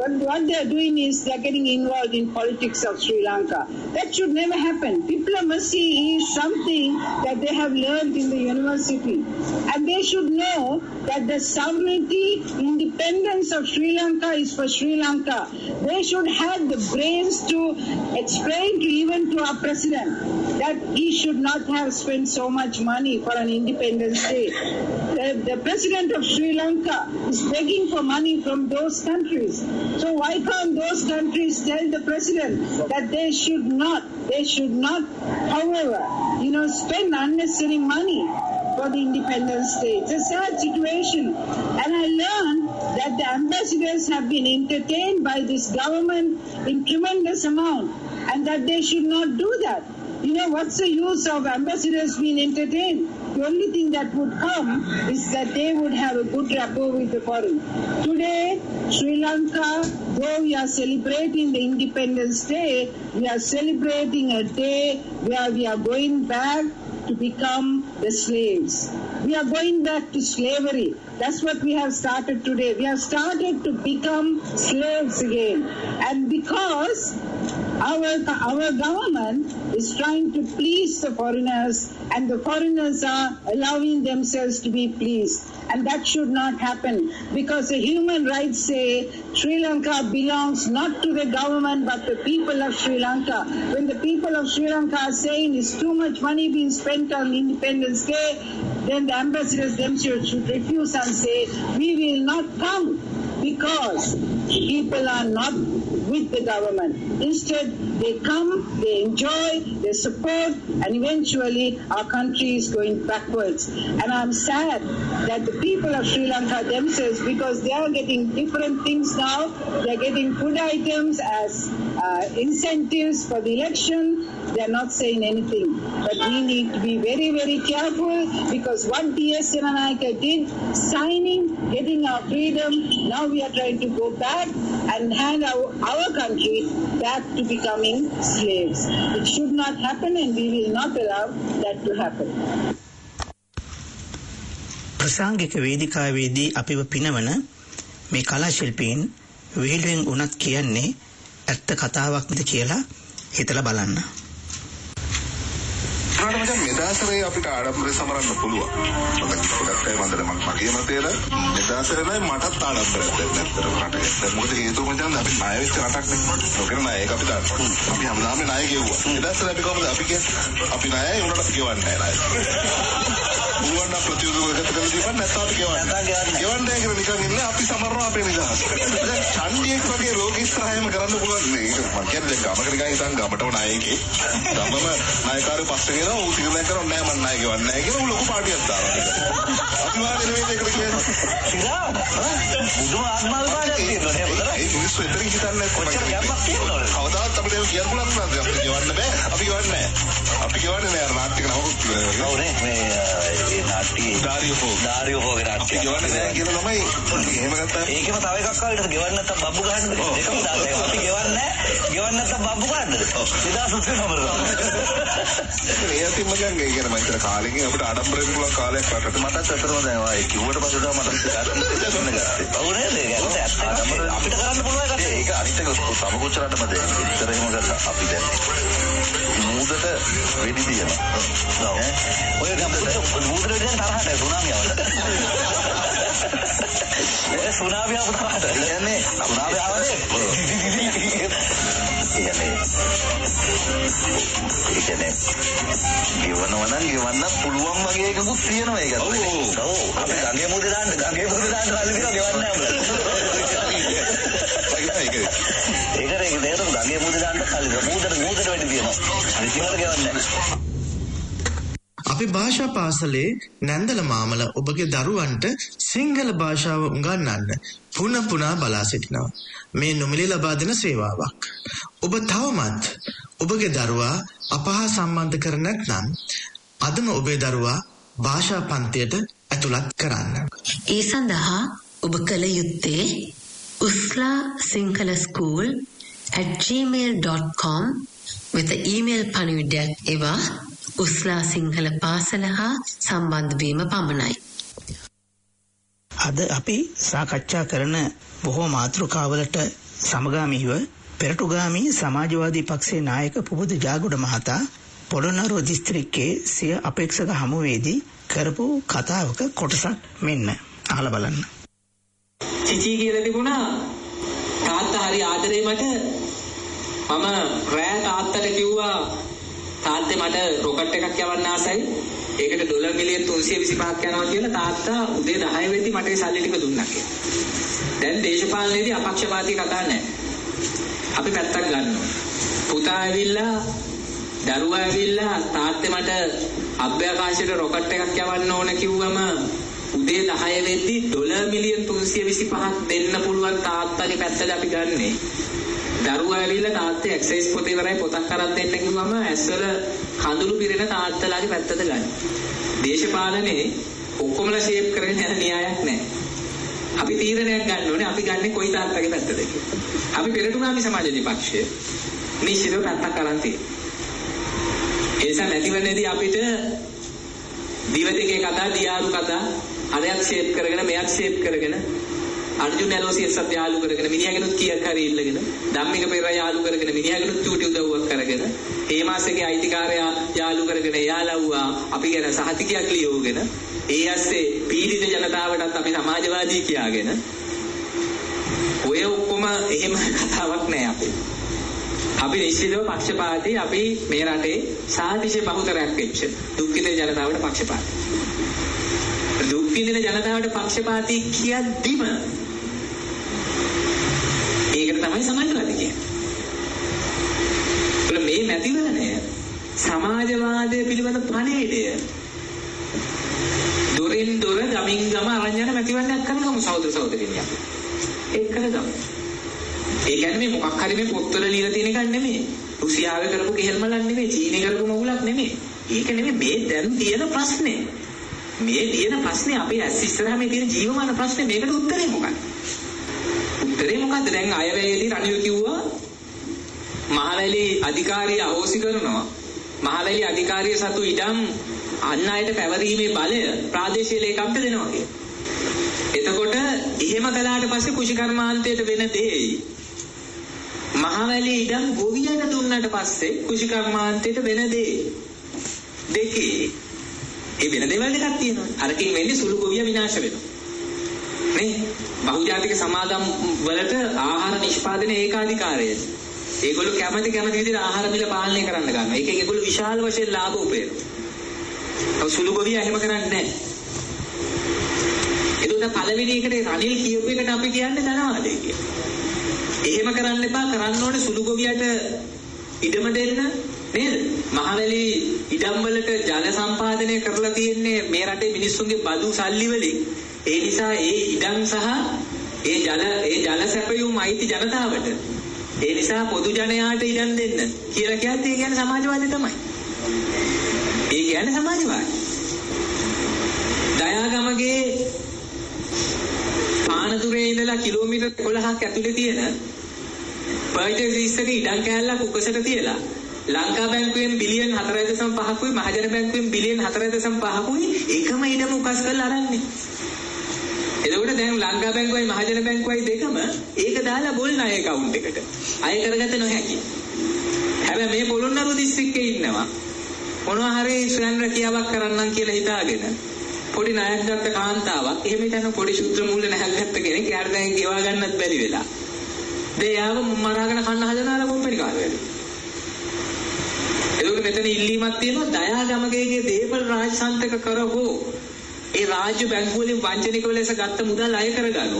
what, what they're doing is they're getting involved in politics of Sri Lanka. That should never happen. Diplomacy is something that they have learned in the university. And they should know that the sovereignty, independence of Sri Lanka is for Sri Lanka. They should have the brains to explain to even to our president that he should not have spent so much money for an independent state. The, the president of Sri Lanka is begging for money from those countries. So why can't those countries tell the president that they should not, they should not, however, you know, spend unnecessary money for the independent state. It's a sad situation. And I learned that the ambassadors have been entertained by this government in tremendous amount and that they should not do that. You know, what's the use of ambassadors being entertained? The only thing that would come is that they would have a good rapport with the foreign. Today, Sri Lanka, though we are celebrating the Independence Day, we are celebrating a day where we are going back to become the slaves. We are going back to slavery. That's what we have started today. We have started to become slaves again. And because our, our government is trying to please the foreigners and the foreigners are allowing themselves to be pleased. And that should not happen because the human rights say Sri Lanka belongs not to the government but the people of Sri Lanka. When the people of Sri Lanka are saying it's too much money being spent on Independence Day, then the ambassadors themselves should refuse and say we will not come because people are not with the government. Instead, they come, they enjoy, they support, and eventually our country is going backwards. And I'm sad that the people of Sri Lanka themselves, because they are getting different things now, they're getting food items as uh, incentives for the election, they're not saying anything. But we need to be very, very careful because what D S Senanayake did, signing, getting our freedom, now we are trying to go back and hand our, our country back to becoming slaves. It should not happen and we will not allow that to happen. ප්‍රසංගික වේදිකාවේදී අපිව පිනවන මේ කලා ශිල්පීන් විහිළුවෙන් උනත් කියන්නේ ඇත්ත කතාවක්ද කියලා හිතලා බලන්න. ඒකට මචං මෙදාසරේ අපිට ආඩම්බරේ සමරන්න පුළුවන්. මට පොඩක් ඒ වන්දන මගේ මතේල මෙදාසරේ මටත් ආඩම්බරයක් දැන් නැත්තර රටක. මොකද හේතුව මචං අපි ණය වෙච්ච රටක් නේ. ඔකේ ණය ඒක අපි දාන්න. අපි හැමදාම ණය ගෙවුවා. මෙදාසරේ අපි කොහොමද අපි කියන්නේ අපි ණයයි උනට අපි ගෙවන්නේ නැහැ ණය. බුවන් ප්‍රතිඋදවකට කරලා දීපන් නැත්නම් අපි ගෙවන්නේ. ගෙවන්නේ කියලා නිකන් ඉන්නේ අපි සමරනවා අපේ නිදහස. දැන් ඡන්දියෙක් වගේ රෝගී ඉස්සරහම කරන්න පුළුවන් නේ. මම කියන්නේ ගමකට ගිහින් ඉතින් ගමටම ණයකේ. ගමම ණයකාරයෝ පස්සේ එනවා ඌ තිරණය කරන්නේ නැහැ මම ණය ගෙවන්නේ නැහැ කියලා ඌ ලොකු පාටියක් දානවා. අපි වාගේ නෙවෙයි මේකට කියන්නේ. සිරා බුදුම ආත්මල් පාඩයක් තියෙනවා නේ බුදුරා. ඒ මිනිස්සු එතනින් හිතන්නේ කොච්චර ගැම්මක් තියෙනවද? කවදාවත් අපිට ඒක කියන්න පුළුවන් නේද? අපි ගෙවන්න බෑ. අපි ගෙවන්නේ නැහැ. අපි ගෙවන්නේ නෑ අර නාට්‍යක නමකුත් නෝනේ මේ ඒ නාට්‍ය ඩාරියෝ ඩාරියෝ හොගේ නාට්‍ය ගෙවන්නේ නැහැ කියන ළමයි එහෙම ගත්තා ඒකෙම තව එකක් ආවිතර ගෙවන්න නැත්තම් බබ්බු ගහන්නද ඒකම දාලා අපි ගෙවන්නේ නැහැ ගෙවන්න නැත්තම් බබ්බු ගහන්නද එදා සුත්‍රේ නමරනවා ඒ අතින් මගන් ඒ කියන මම ඉතල කාලෙකින් අපිට ආඩම්බරෙන් පුළුවන් කාලයක් රටට මටත් ඇත්තටම දැන් ආයේ කිව්වට පස්සේ තමයි මට ගන්න ගත්තේ ඔව් නේද ඒක ආඩම්බර අපිට කරන්න පුළුවන් එකක් ඒක අනිත් එක සමගොච්චරටම දැන් ඉතර එහෙම ගත්තා අපි දැන් මූදට වෙඩි දියනවා ඈ ඔය ගම්පොත මූදට දැන් තරහට සුනාමිය ආවද ඒ සුනාමිය ආවද කියන්නේ සුනාමිය ආවද කියන්නේ ඒකනේ ගිවනවා නම් ගිවන්න පුළුවන් වගේ එකකුත් තියෙනවා ඒකත් ඔව් ඔව් අපි ගංගේ මූදේ දාන්න ගංගේ මූදේ දාන්න කල්ලි දිනවා ගෙවන්නේ නැහැ ඒක ඒක ඒක නේද ගංගේ මූදේ දාන්න කල්ලි මූදට මූදට වැඩි දිනවා අනිත් ඒවාට ගෙවන්නේ නැහැ අපි භාෂා පාසලේ නැන්දල මාමල ඔබගේ දරුවන්ට සිංහල භාෂාව උගන්වන්න පුන පුනා බලා සිටිනවා. මේ නොමිලේ ලබා දෙන සේවාවක්. ඔබ තවමත් ඔබගේ දරුවා අප හා සම්බන්ධ කර නැත්නම් අදම ඔබේ දරුවා භාෂා පන්තියට ඇතුළත් කරන්න. ඒ සඳහා ඔබ කළ යුත්තේ usla sinhala school at gmail dot com වෙත ඊමේල් පණිවිඩයක් එවා උස්ලා සිංහල පාසල හා සම්බන්ධ වීම පමණයි. අද අපි සාකච්ඡා කරන බොහෝ මාතෘකාවලට සමගාමීව පෙරටුගාමී සමාජවාදී පක්ෂයේ නායක පුබුදු ජාගොඩ මහතා පොළොන්නරුව දිස්ත්‍රික්කයේ සිය අපේක්ෂක හමුවේදී කරපු කතාවක කොටසක් මෙන්න අහලා බලන්න. චිචි කියලා තිබුණා තාත්තා හරි ආදරේ මට මම රෑ තාත්තට කිව්වා තාත්තේ මට රොකට් එකක් යවන්න ආසයි ඒකට ඩොලර් මිලියන් තුන්සිය විසිපහක් යනවා කියලා තාත්තා උදේ දහය වෙද්දි මට ඒ සල්ලි ටික දුන්නා කියලා. දැන් දේශපාලනයේදී අපක්ෂපාතී කතා නැහැ. අපි පැත්තක් ගන්නවා. පුතා ඇවිල්ලා දරුවා ඇවිල්ලා තාත්තේ මට අභ්‍යවකාශයට රොකට් එකක් යවන්න ඕන කිව්වම උදේ දහය වෙද්දි ඩොලර් මිලියන් තුන්සිය විසිපහක් දෙන්න පුළුවන් තාත්තගේ පැත්තට අපි ගන්නෙ. දරුවා ඇවිල්ලා තාත්තේ එක්සයිස් පොතේ ඉවරයි පොතක් අරන් දෙන්න කිව්වම ඇස්වල කඳුළු පිරෙන තාත්තලාගේ පැත්තට ගන්න. දේශපාලනේ ඔක්කොමලා ෂේප් කරගෙන යන න්‍යායක් නැහැ. අපි තීරණයක් ගන්න ඕනේ අපි ගන්නේ කොයි තාත්තගේ පැත්තද කියලා. අපි පෙරටුගාමී සමාජවාදී පක්ෂය නිශ්චිතව පැත්තක් අරන් තියෙනවා. ඒ නිසා නැතිවෙන්නේදී අපිට දිව දෙකේ කතා දියාරු කතා අරයක් ෂේප් කරගෙන මෙයක් ෂේප් කරගෙන අර්ජුන ඇලෝසියස්ත් යාළු කරගෙන මිනිහගෙනුත් කීයක් හරි ඉල්ලගෙන ධම්මික පෙරේරා යාළු කරගෙන මිනිහගෙනුත් චූටි උදව්වක් කරගෙන ඒ මාසෙගේ අයිතිකාරයා යාළු කරගෙන යාළුවා අපි ගැන සහතිකයක් ලියවගෙන ඒ ඇස්සේ පීඩිත ජනතාවටත් අපි සමාජවාදී කියාගෙන ඔය ඔක්කොම එහෙම කතාවක් නෑ අපේ. අපි නිශ්චිතව පක්ෂපාතී අපි මේ රටේ සාධිශ බහුතරයක් වෙච්ච දුක්ඛිත ජනතාවට පක්ෂපාතී. දුක්ඛිත ජනතාවට පක්ෂපාතී කියද්දිම ඒකට තමයි සමාජවාදී කියන්නේ. මේ මැතිවරණය සමාජවාදය පිළිබඳ පණිවිඩය දොරින් දොර ගමින් ගම අරන් යන මැතිවරණයක් කරනකම සහෝදර සහෝදරියනි අපි. ඒක කරගමු. ඒ කියන්නේ මේ මොකක් හරි මේ පොත්වල ලියලා තියෙන එකක් නෙමෙයි. රුසියාවේ කරපු කෙහෙල්මලක් නෙමෙයි, චීනයේ කරපු මගුලක් නෙමෙයි. ඒක නෙමෙයි මේ දැන් තියෙන ප්‍රශ්නේ. මේ තියෙන ප්‍රශ්නේ අපේ ඇස් ඉස්සරහා මේ තියෙන ජීවමාන ප්‍රශ්නේ මේකට උත්තරේ මොකක්ද? උත්තරේ මොකද්ද? දැන් අයවැයේදී රණියු කිව්වා මහවැලි අධිකාරිය අහෝසි කරනවා. මහවැලි අධිකාරිය සතු ඉඩම් අන් අයට පැවරීමේ බලය ප්‍රාදේශීය ලේකම්ට දෙනවා කියලා. එතකොට එහෙම කළාට පස්සේ කුෂිකර්මාන්තයට වෙන දෙයි මහවැලි ඉඩම් ගොවියට දුන්නට පස්සේ කුෂිකර්මාන්තයට වෙන දෙයි දෙකේ ඒ වෙන දේවල් දෙකක් තියෙනවා. අරකින් වෙන්නේ සුළු ගොවිය විනාශ වෙනවා. නේ? බහුජාතික සමාගම් වලට ආහාර නිෂ්පාදනය ඒකාධිකාරයයි. ඒගොල්ලෝ කැමති කැමති විදිහට ආහාර මිල පාලනය කරන්න ගන්නවා. ඒකෙන් ඒගොල්ලෝ විශාල වශයෙන් ලාභ උපයනවා. සුළු ගොවිය එහෙම කරන්නේ නැහැ. එතකොට පළවෙනි එකට රනිල් කියපු එකට අපි කියන්නේ ධනවාදය කියලා. එහෙම කරන්න එපා. කරන්න ඕනේ සුළු ගොවියට ඉඩම දෙන්න නේද? මහවැලි ඉඩම් වලට ජල සම්පාදනය කරලා තියෙන්නේ මේ රටේ මිනිස්සුන්ගේ බදු සල්ලි වලින්. ඒ නිසා ඒ ඉඩම් සහ ඒ ජල ඒ ජල සැපයුම් අයිති ජනතාවට. ඒ නිසා පොදු ජනයාට ඉඩම් දෙන්න කියලා කියන්නේ ඒ කියන්නේ සමාජවාදී තමයි. ඒ කියන්නේ සමාජවාදී. දයාගමගේ පානදුරේ ඉඳලා කිලෝමීටර් එකොළහක් ඇතුලේ තියෙන පර්චේස් එකේ ඉඩම් කෑල්ලක් උකසට තියලා ලංකා බැංකුවෙන් බිලියන් හතරයි දශම පහකුයි මහජන බැංකුවෙන් බිලියන් හතරයි දශම පහකුයි එකම ඉඩම උකස් කරලා අරන්නේ. එතකොට දැන් ලංකා බැංකුවයි මහජන බැංකුවයි දෙකම ඒක දාලා බොල් ණය account එකට අය කරගත නොහැකි. හැබැයි මේ පොළොන්නරුව දිස්ත්‍රික්කේ ඉන්නවා මොනවා හරි ස්වයං රැකියාවක් කරන්නම් කියලා හිතාගෙන පොඩි ණයක් ගත්ත කාන්තාවක් එහෙම හිටන පොඩි ශුද්ධ මූල්‍ය නැහක් ගත්ත කෙනෙක් යාර දැන් ගෙවා ගන්නත් බැරි වෙලා. දෙයාව මරාගෙන කන්න හදන අර කොම්පැනි කාර්යවල. එතකොට මෙතන ඉල්ලීමක් තියෙනවා දයාගමගේගේ දේපල රාජසන්තක කරවෝ ඒ රාජ්‍ය බැංකුව වලින් වංචනිකව ලෙස ගත්ත මුදල් අය කරගනු.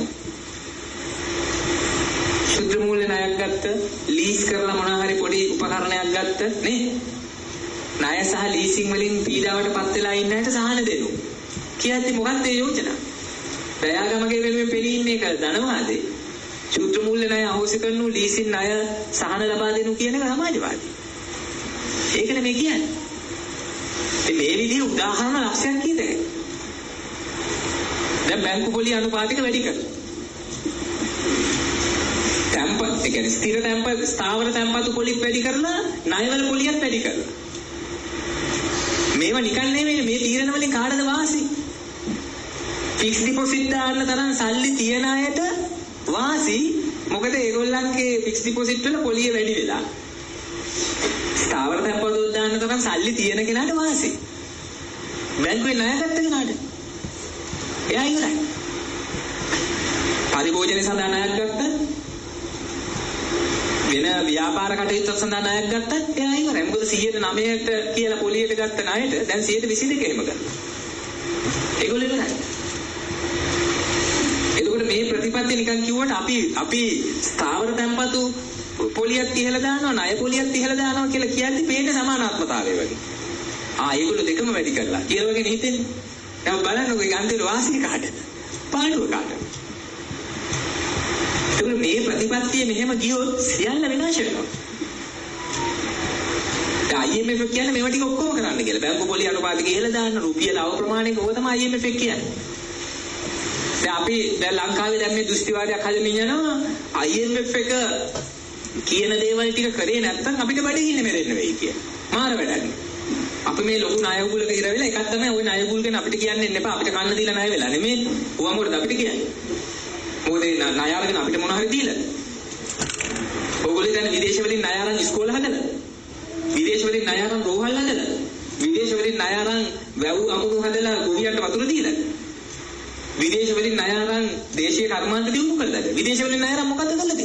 ශුද්ධ මූල්‍ය ණයක් ගත්ත, ලීස් කරලා මොනවා හරි පොඩි උපකරණයක් ගත්ත නේ? ණය සහ ලීසින් වලින් පීඩාවට පත් වෙලා ඉන්න අයට සහන දෙනු. කියද්දි මොකක්ද ඒ යෝජනා? දයාගමගේ වෙනුවෙන් පෙනී ඉන්නේ ඒක ධනවාදී. ශුද්ධ මූල්‍ය ණය අහෝසි කරනු, ලීසින් ණය සහන ලබා දෙනු කියන එක සමාජවාදී. ඒකනේ මේ කියන්නේ. ඉතින් මේ විදිහේ උදාහරණ ලක්ෂයක් කීයද? දැන් බැංකු පොලි අනුපාතික වැඩි කරනවා. තැම්පත් ඒ කියන්නේ ස්ථිර තැම්පත් ස්ථාවර තැම්පතු පොලිත් වැඩි කරලා ණයවල පොලියත් වැඩි කරලා. මේවා නිකන් නෙමෙයි මේ තීරණ වලින් කාටද වාසි? ෆික්ස් ඩිපොසිට් දාන්න තරම් සල්ලි තියන අයට වාසි මොකද ඒගොල්ලන්ගේ ෆික්ස් ඩිපොසිට් වල පොලිය වැඩි වෙලා. ස්ථාවර තැන්පතු දාන්න තරම් සල්ලි තියෙන කෙනාට වාසි. බැංකුවේ ණය ගත්ත කෙනාට එයා ඉවරයි. පරිභෝජනය සඳහා ණයක් ගත්තා. වෙන ව්‍යාපාර කටයුතු සඳහා ණයක් ගත්තත් එයා ඉවරයි. මොකද සියයට නවයට කියලා පොලියට ගත්ත ණයට දැන් සියයට විසි දෙක එහෙම ගන්නවා. ඒගොල්ලෝ ඉවරයි. එතකොට මේ ප්‍රතිපත්තිය නිකන් කිව්වට අපි අපි ස්ථාවර තැන්පතු පොලියක් ඉහළ දානවා ණය පොලියක් ඉහළ දානවා කියලා කියන්නේ මේක සමානාත්මතාවය වගේ. ආ ඒගොල්ලෝ දෙකම වැඩි කරලා කියලා වගේ හිතෙන්නේ. දැන් බලන්නකෝ ඒ අන්තිම වාසිය කාටද? පාඩුව කාටද? ඒගොල්ලෝ මේ ප්‍රතිපත්තිය මෙහෙම ගියොත් සියල්ල විනාශ වෙනවා. I M F කියන්නේ මේවා ටික ඔක්කොම කරන්න කියලා. බැංකු පොලිය අනුපාතික ඉහළ දාන්න රුපියල අව ප්‍රමාණයක ඕක තමයි I M F කියන්නේ. දැන් අපි දැන් ලංකාවේ දැන් මේ දෘෂ්ටිවාදයක් හදමින් යනවා I M F එක කියන දේවල් ටික කරේ නැත්නම් අපිට බඩගින්න මෙරෙන්න වෙයි කියලා. මාර වැඩක්. අපි මේ ලොකු ණයගුලක ඉර වෙලා එකක් තමයි ওই ණයගුල් ගැන අපිට කියන්න එන්න එපා. අපිට කන්න දීලා ණය වෙලා නෙමෙයි. උවමොරද අපිට කියන්නේ. මොකද ණය අරගෙන අපිට මොන හරි දීලා. ඕගොල්ලෝ දැන් විදේශ වලින් ණය අරන් ඉස්කෝල හදලා. විදේශ වලින් ණය අරන් රෝහල් හදලා. විදේශ වලින් ණය අරන් වැව් අමුණු හදලා ගොවියන්ට වතුර දීලා. විදේශ වලින් ණය අරන් දේශීය කර්මාන්ත දියුණු කළාද? විදේශ වලින් ණය අරන් මොකද්ද කළේ?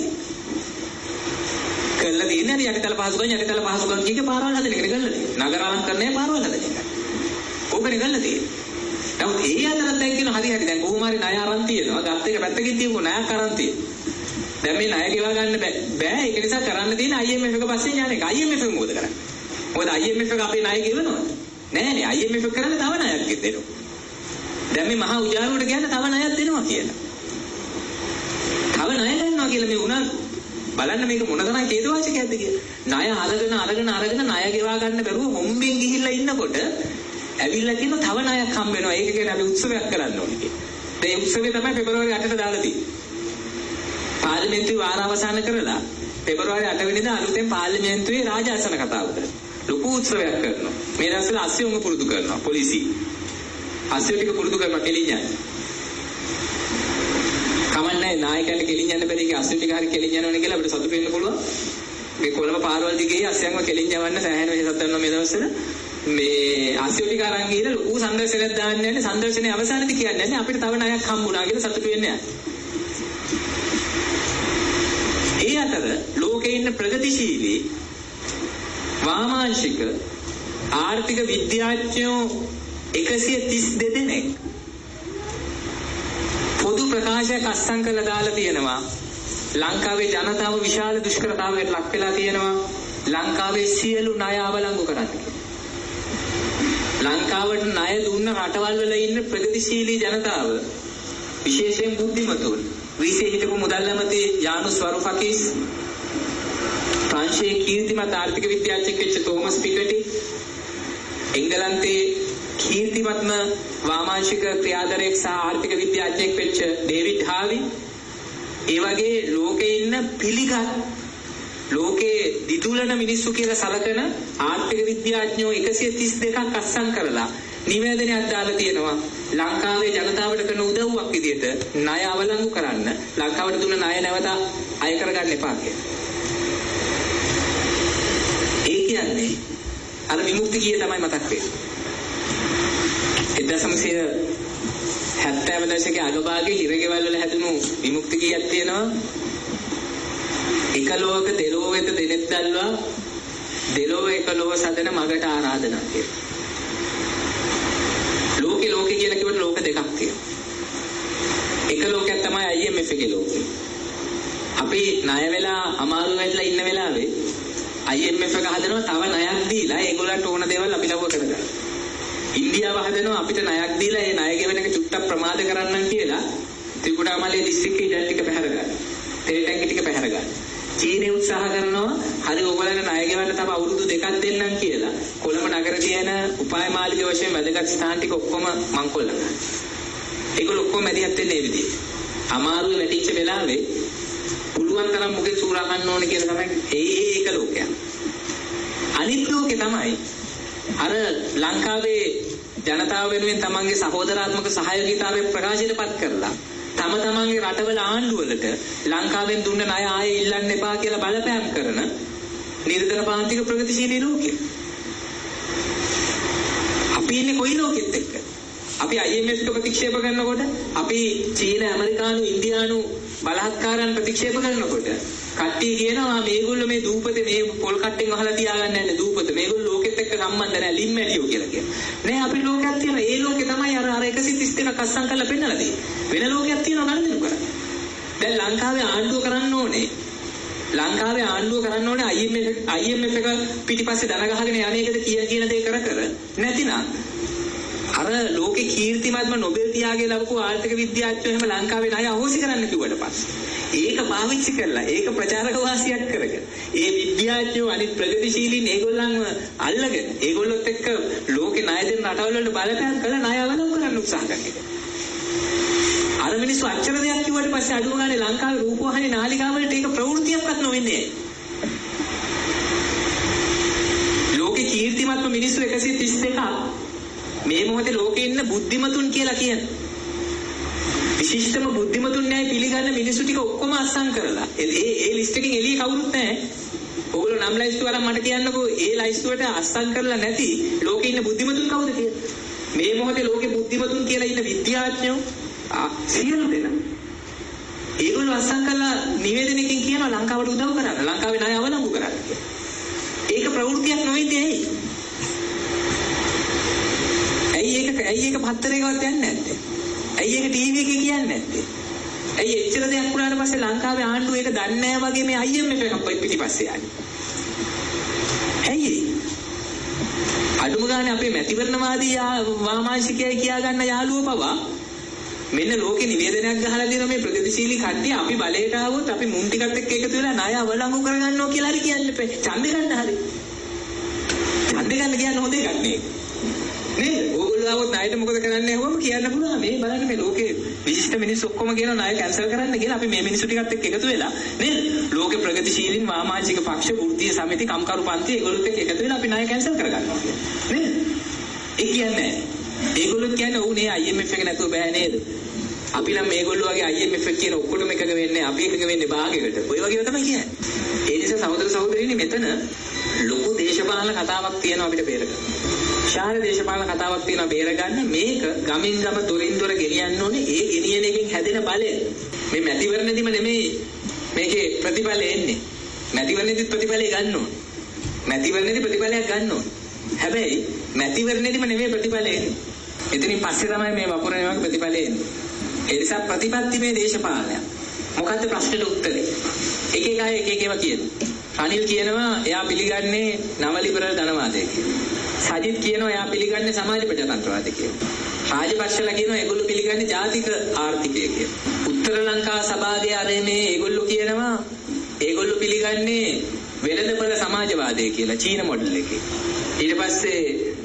කළා දෙන්නේ හරි යටිතල පහසුකම් යටිතල පහසුකම් කියේ පාරවල් හදන එක නේ කළා. නගර අලංකරණය පාරවල් හදන එක. ඕකනේ කළා තියෙන්නේ. නමුත් ඒ අතරත් දැන් කියන හරි හරි දැන් කොහොම හරි ණය අරන් තියෙනවා. ගත්ත එක පැත්තකින් තියපු ණයක් අරන් තියෙනවා. දැන් මේ ණය ගෙවා ගන්න බෑ. ඒක නිසා කරන්න තියෙන I M F එක පස්සේ යන එක. I M F එක මොකද කරන්නේ? මොකද I M F එක අපේ ණය ගෙවනවද? නෑ නේ. I M F එක කරන්නේ තව ණයක් දෙනවා. දැන් මේ මහා උජාරුවට කියන්නේ තව ණයක් දෙනවා කියලා. තව ණය ගන්නවා කියලා මේ උනා බලන්න මේක මොන තරම් ඡේදවාචකයක්ද කියලා. ණය අරගෙන අරගෙන අරගෙන ණය ගෙවා ගන්න බැරුව හොම්බෙන් ගිහිල්ලා ඉන්නකොට ඇවිල්ලා කියන තව ණයක් හම්බ වෙනවා. ඒක කියන්නේ අපි උත්සවයක් කරන්න ඕනේ කියලා. ඒ උත්සවය තමයි පෙබරවාරි අටට දාලා තියෙන්නේ. පාර්ලිමේන්තුවේ වාර අවසන් කරලා පෙබරවාරි අට වෙනිදා අලුතෙන් පාර්ලිමේන්තුවේ රාජාසන කතාව කරනවා. ලොකු උත්සවයක් කරනවා. මේ දවස්වල අස්සියුම පුරුදු කරනවා පොලිසිය. අස්සිය ටික පුරුදු කරනවා කෙලින් යන්න. කමන්නේ නායකයන්ට කෙලින් යන්න බැරි එක අස්සිය ටික හරි කෙලින් යනවනේ කියලා අපිට සතුටු වෙන්න පුළුවන්. මේ කොළඹ පාරවල් දිගේ අස්සියන්ව කෙලින් යවන්න සෑහෙන වෙහසක් කරනවා මේ දවස්වල. මේ අස්සිය ටික අරන් ගිහලා ලොකු සංදර්ශනයක් දාන්න යන්නේ සංදර්ශනයේ අවසානයේදී කියන්නේ නැහැ අපිට තව ණයක් හම්බුණා කියලා සතුටු වෙන්න යන්නේ. ඒ අතර ලෝකේ ඉන්න ප්‍රගතිශීලී වාමාංශික ආර්ථික විද්‍යාඥයෝ එකසිය තිස් දෙක දෙනෙක් පොදු ප්‍රකාශයක් අත්සන් කරලා දාලා තියෙනවා. ලංකාවේ ජනතාව විශාල දුෂ්කරතාවයකට ලක් වෙලා තියෙනවා. ලංකාවේ සියලු ණය අවලංගු කරන්න. ලංකාවට ණය දුන්න රටවල් වල ඉන්න ප්‍රගතිශීලී ජනතාව විශේෂයෙන් බුද්ධිමතුන් විශේෂ හිටපු මුදල් ඇමති යානුස් වරුෆකිස් ප්‍රංශයේ කීර්තිමත් ආර්ථික විද්‍යාඥයෙක් වෙච්ච තෝමස් පිකටි එංගලන්තයේ කීර්තිමත්ම වාමාංශික ක්‍රියාධරයෙක් සහ ආර්ථික විද්‍යාඥයෙක් වෙච්ච ඩේවිඩ් හාවි ඒ වගේ ලෝකේ ඉන්න පිළිගත් ලෝකේ දිදුලන මිනිස්සු කියලා සලකන ආර්ථික විද්‍යාඥයෝ එකසිය තිස් දෙකක් අත්සන් කරලා නිවේදනයක් දාලා තියෙනවා. ලංකාවේ ජනතාවට කරන උදව්වක් විදිහට ණය අවලංගු කරන්න ලංකාවට දුන්න ණය නැවත අය කරගන්න එපා කියලා. ඒ කියන්නේ අර විමුක්ති කීය තමයි මතක් වෙන්නේ. එක්දහස් නවසිය හැත්තෑ දශකයේ අගභාගයේ හිරගෙවල් වල හැදුණු විමුක්ති කීයක් තියෙනවා. එකලෝක දෙලෝ වෙත දෙනෙත් දැල්වා දෙලෝ එකලෝ සදන මගට ආරාධනා කියලා. ලෝකේ ලෝකේ කියලා කිව්වට ලෝක දෙකක් තියෙනවා. එක ලෝකයක් තමයි I M F එකේ ලෝකේ. අපි ණය වෙලා අමාරු වෙලා ඉන්න වෙලාවේ I M F එක හදනවා තව ණයක් දීලා ඒගොල්ලන්ට ඕන දේවල් අපි ලබව කරගන්න. ඉන්දියාව හදනවා අපිට ණයක් දීලා ඒ ණය ගෙවන එක චුට්ටක් ප්‍රමාද කරන්නම් කියලා ත්‍රිකුණාමලයේ දිස්ත්‍රික්කයේ ඉඩම් ටික පැහැර ගන්න. තෙල් ටැංකි ටික පැහැර ගන්න. චීනය උත්සාහ කරනවා හරි ඕගොල්ලන්ට ණය ගෙවන්න තව අවුරුදු දෙකක් දෙන්නම් කියලා. කොළඹ නගරේ තියෙන උපාය මාලිග වශයෙන් වැදගත් ස්ථාන ටික ඔක්කොම මංකොල්ල ගන්න. ඒගොල්ලෝ ඔක්කොම මැදිහත් වෙන්නේ මේ විදිහට. අමාරුවේ වැටිච්ච වෙලාවේ පුළුවන් තරම් මුගේ සූරා ගන්න ඕනේ කියලා තමයි ඒ ඒ එක ලෝකයක්. අනිත් ලෝකේ තමයි අර ලංකාවේ ජනතාව වෙනුවෙන් තමන්ගේ සහෝදරාත්මක සහයෝගීතාවය ප්‍රකාශයටපත් කරලා තම තමන්ගේ රටවල ආණ්ඩුවලට ලංකාවෙන් දුන්න ණය ආයේ ඉල්ලන්න එපා කියලා බලපෑම් කරන නිර්දන පාන්තික ප්‍රගතිශීලී ලෝකෙ. අපි ඉන්නේ කොයි ලෝකෙත් එක්ක? අපි I M F එක ප්‍රතික්ෂේප කරනකොට, අපි චීන, ඇමරිකානු, ඉන්දියානු බලහත්කාරයන් ප්‍රතික්ෂේප කරනකොට කට්ටිය කියනවා මේගොල්ලෝ මේ දූපතේ මේ පොල් කට්ටෙන් අහලා තියාගන්න යන්නේ දූපත. මේගොල්ලෝ ලෝකෙත් එක්ක සම්බන්ධ නැහැ, ලිම්මැඩියෝ කියලා කියනවා. නෑ අපි ලෝකයක් තියෙනවා. ඒ ලෝකේ තමයි අර අර එකසිය තිස් දෙකක් අස්සම් කරලා පෙන්නලා තියෙන්නේ. වෙන ලෝකයක් තියෙනවා ගණන් දෙනු කරන්නේ. දැන් ලංකාවේ ආණ්ඩුව කරන්න ඕනේ. ලංකාවේ ආණ්ඩුව කරන්න ඕනේ I M F I M F එක පිටිපස්සේ දන ගහගෙන යන්නේකද කිය කියන දේ කර කර නැතිනම් අර ලෝකේ කීර්තිමත්ම නොබෙල් තියාගේ ලැබපු ආර්ථික විද්‍යාඥයෝ එහෙම ලංකාවේ ණය අහෝසි කරන්න කිව්වට පස්සේ ඒක පාවිච්චි කරලා ඒක ප්‍රචාරක වාසියක් කරගෙන ඒ විද්‍යාඥයෝ අනිත් ප්‍රගතිශීලීන් ඒගොල්ලන්ව අල්ලගෙන ඒගොල්ලොත් එක්ක ලෝකේ ණය දෙන රටවල් වලට බලපෑම් කරලා ණය අවලංගු කරන්න උත්සාහ කරනවා. අර මිනිස්සු අච්චර දෙයක් කිව්වට පස්සේ අඩුව ගානේ ලංකාවේ රූපවාහිනී නාලිකාවලට ඒක ප්‍රවෘත්තියක්වත් නොවෙන්නේ. ලෝකේ කීර්තිමත්ම මිනිස්සු එකසිය තිස් දෙකක් මේ මොහොතේ ලෝකේ ඉන්න බුද්ධිමතුන් කියලා කියන්නේ. විශිෂ්ටම බුද්ධිමතුන් න්යාය පිළිගන්න මිනිස්සු ටික ඔක්කොම අස්සම් කරලා. ඒ ඒ ලිස්ට් එකකින් එළිය කවුරුත් නැහැ. ඕගොල්ලෝ නම් ලයිස්ට් වරන් මට කියන්නකෝ ඒ ලයිස්ට්ුවට අස්සම් කරලා නැති ලෝකේ ඉන්න බුද්ධිමතුන් කවුද කියලා. මේ මොහොතේ ලෝකේ බුද්ධිමතුන් කියලා ඉන්න විද්‍යාඥයෝ සියලු දෙනා. ඒගොල්ලෝ අස්සම් කරලා නිවේදනයකින් කියනවා ලංකාවට උදව් කරන්න. ලංකාවේ ණය අවලංගු කරන්න කියලා. ඒක ප්‍රවෘත්තියක් නොවෙන්නේ ඇයි? ඇයි ඒක ඇයි ඒක පත්තරයකවත් යන්නේ නැත්තේ? ඇයි ඒක ටීවී එකේ කියන්නේ නැත්තේ? ඇයි එච්චර දෙයක් වුණාට පස්සේ ලංකාවේ ආණ්ඩුව ඒක දන්නේ නැහැ වගේ මේ I M F එකක් පිටිපස්සේ යන්නේ? ඇයි? අඩුම ගානේ අපේ මැතිවරණවාදී වාමාංශිකයයි කියා ගන්න යාළුවෝ පවා මෙන්න ලෝකේ නිවේදනයක් ගහලා දෙන මේ ප්‍රගතිශීලී කට්ටිය අපි බලයට ආවොත් අපි මුන් ටිකත් එක්ක එකතු වෙලා ණය අවලංගු කරගන්නවා කියලා හරි කියන්න එපා. ඡන්දෙ ගන්න හරි. ඡන්දෙ ගන්න කියන්නේ හොඳ එකක් නේ. නේද? ඕගොල්ලෝ ආවොත් ණයට මොකද කරන්නේ වුවම කියන්න පුළුවන්. මේ බලන්න මේ ලෝකේ විශිෂ්ට මිනිස්සු ඔක්කොම කියනවා ණය කැන්සල් කරන්න කියලා. අපි මේ මිනිස්සු ටිකත් එක්ක එකතු වෙලා නේද? ලෝකේ ප්‍රගතිශීලීන් වාමාංශික පක්ෂ, වෘත්තීය සමිති, කම්කරු පන්ති ඒගොල්ලොත් එක්ක එකතු වෙලා අපි ණය කැන්සල් කරගන්නවා කියලා. නේද? ඒ කියන්නේ ඒගොල්ලෝ කියන්නේ ඔව් නේ I M F එක නැතුව බෑ නේද? අපි නම් මේගොල්ලෝ වගේ I M F එක කියන ඔක්කොටම එකග වෙන්නේ අපි එකග වෙන්නේ භාගයකට. ඔය වගේම තමයි කියන්නේ. ඒ නිසා සහෝදර සහෝදරියනි මෙතන ලොකු දේශපාලන කතාවක් තියෙනවා අපිට බේරගන්න. ශාල දේශපාලන කතාවක් තියෙනවා බේරගන්න. මේක ගමින් ගම දොරින් දොර ගෙනියන්න ඕනේ. ඒ ගෙනියන එකෙන් හැදෙන බලය මේ මැතිවරණෙදිම නෙමෙයි මේකේ ප්‍රතිඵලය එන්නේ. මැතිවරණෙදිත් ප්‍රතිඵලය ගන්න ඕනේ. මැතිවරණෙදි ප්‍රතිඵලයක් ගන්න ඕනේ. හැබැයි මැතිවරණෙදිම නෙමෙයි ප්‍රතිඵලය එන්නේ. එතනින් පස්සේ තමයි මේ වපුරන වගේ ප්‍රතිඵලය එන්නේ. ඒ නිසා ප්‍රතිපත්තිමේ දේශපාලනය. මොකද්ද ප්‍රශ්නෙට උත්තරේ? එක එක අය එක එක ඒවා කියනවා. රනිල් කියනවා එයා පිළිගන්නේ නව ලිබරල් ධනවාදය කියලා. සජිත් කියනවා එයා පිළිගන්නේ සමාජ ප්‍රජාතන්ත්‍රවාදය කියලා. රාජපක්ෂලා කියනවා ඒගොල්ලෝ පිළිගන්නේ ජාතික ආර්ථිකය කියලා. උත්තර ලංකා සභාවේ අරේ මේ ඒගොල්ලෝ කියනවා ඒගොල්ලෝ පිළිගන්නේ වෙළඳපොළ සමාජවාදය කියලා චීන මොඩල් එකේ. ඊට පස්සේ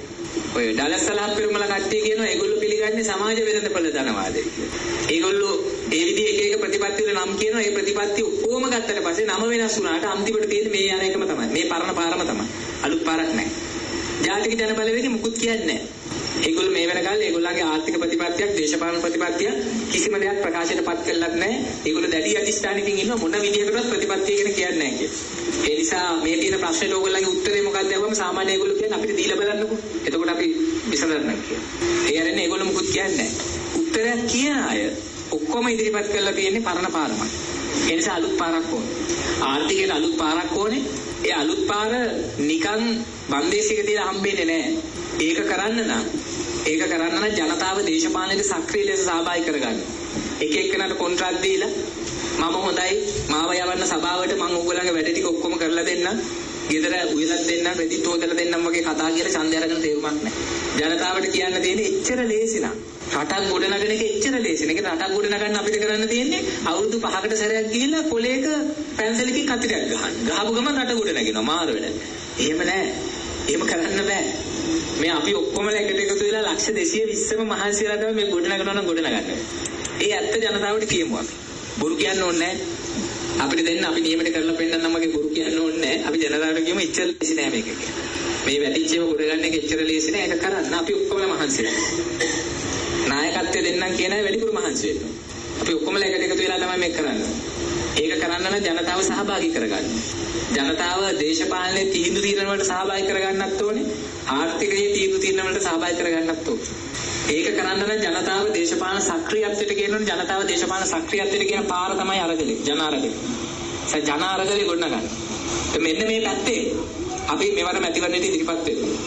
ඔය ඩලස්සලා පෙරමුල කට්ටිය කියනවා ඒගොල්ලෝ පිළිගන්නේ සමාජ වෙළඳපොළ ධනවාදය කියලා. ඒගොල්ලෝ ඒ විදිහ එක එක ප්‍රතිපත්ති වල නම් කියනවා. ඒ ප්‍රතිපත්ති ඔක්කොම ගත්තට පස්සේ නම වෙනස් වුණාට අන්තිමට තියෙන්නේ මේ යන එකම තමයි. මේ පරණ පාරම තමයි. අලුත් පාරක් නැහැ. ජාතික ජන බලවේගය මුකුත් කියන්නේ නැහැ. ඒගොල්ලෝ මේ වෙනකල් ඒගොල්ලන්ගේ ආර්ථික ප්‍රතිපත්තියක්, දේශපාලන ප්‍රතිපත්තියක් කිසිම දෙයක් ප්‍රකාශයටපත් කළත් නැහැ. ඒගොල්ලෝ දැඩි අධිෂ්ඨානකින් ඉන්න මොන විදිහකටවත් ප්‍රතිපත්තිය ගැන කියන්නේ නැහැ කියලා. ඒ නිසා මේ තියෙන ප්‍රශ්නෙට ඕගොල්ලන්ගේ උත්තරේ මොකක්ද යවම සාමාන්‍ය ඒගොල්ලෝ කියන්නේ අපිට දීලා බලන්නකෝ. එතකොට අපි විසඳන්න කියලා. ඒ අරන්නේ ඒගොල්ලෝ මුකුත් කියන්නේ නැහැ. උත්තරයක් කියන අය ඔක්කොම ඉදිරිපත් කරලා තියෙන්නේ පරණ පාරමයි. ඒ නිසා අලුත් පාරක් ඕනේ. ආර්ථිකයට අලුත් පාරක් ඕනේ. ඒ අලුත් පාර නිකන් බන්දේසියක තියලා හම්බෙන්නේ නැහැ. ඒක කරන්න නම් ඒක කරන්න නම් ජනතාව දේශපාලනයේ සක්‍රීය ලෙස සහභාගී කරගන්න. එක එක්කෙනාට කොන්ත්‍රාත් දීලා මම හොඳයි මාව යවන්න සභාවට මම ඕගොල්ලන්ගේ වැඩ ටික ඔක්කොම කරලා දෙන්නම්. ගෙදර උයලක් දෙන්නම්, රෙදිත් හොදලා දෙන්නම් වගේ කතා කියලා ඡන්දය අරගෙන තේරුමක් නැහැ. ජනතාවට කියන්න තියෙන්නේ එච්චර ලේසි නෑ. රටක් ගොඩනගන එක එච්චර ලේසි නෑ. ඒක රටක් ගොඩනගන්න අපිට කරන්න තියෙන්නේ අවුරුදු පහකට සැරයක් ගිහිල්ලා පොලේක පැන්සලකින් කතිරයක් ගහන්න. ගහපු ගමන් රට ගොඩ නැගෙනවා මාර වෙන. එහෙම නෑ. එහෙම කරන්න බෑ. මේ අපි ඔක්කොම එකට එකතු වෙලා ලක්ෂ දෙසිය විස්සම මහන්සි වෙලා තමයි මේ ගොඩ නගනවා නම් ගොඩ නගන්නේ. ඒ ඇත්ත ජනතාවට කියමු අපි. බොරු කියන්න ඕනේ නෑ. අපිට දෙන්න අපි නියමයට කරලා පෙන්නන්න මගේ බොරු කියන්න ඕනේ නෑ. අපි ජනතාවට කියමු එච්චර ලේසි නෑ මේක කියලා. මේ වැටිච්චේම ගොඩ ගන්න එක එච්චර ලේසි නෑ. ඒක කරන්න අපි ඔක්කොම මහන්සි වෙනවා. නායකත්වය දෙන්නම් කියන අය වැඩිපුර මහන්සි වෙනවා. අපි ඔක්කොමලා එකට එකතු වෙලා තමයි මේක කරන්නේ. ඒක කරන්න නම් ජනතාව සහභාගී කරගන්න. ජනතාව දේශපාලනයේ තීන්දුව తీරන වලට සහභාගී කරගන්නත් ඕනේ. ආර්ථිකයේ තීන්දුව తీරන වලට සහභාගී කරගන්නත් ඕනේ. ඒක කරන්න නම් ජනතාව දේශපාලන සක්‍රියත්වයට කියනවනේ ජනතාව දේශපාලන සක්‍රියත්වයට කියන පාර තමයි අරගලේ. ජන අරගලේ. සත්‍ය ජන අරගලේ ගොඩනගන්න. මෙන්න මේ පැත්තේ අපි මෙවර මැතිවරණයට ඉදිරිපත් වෙනවා.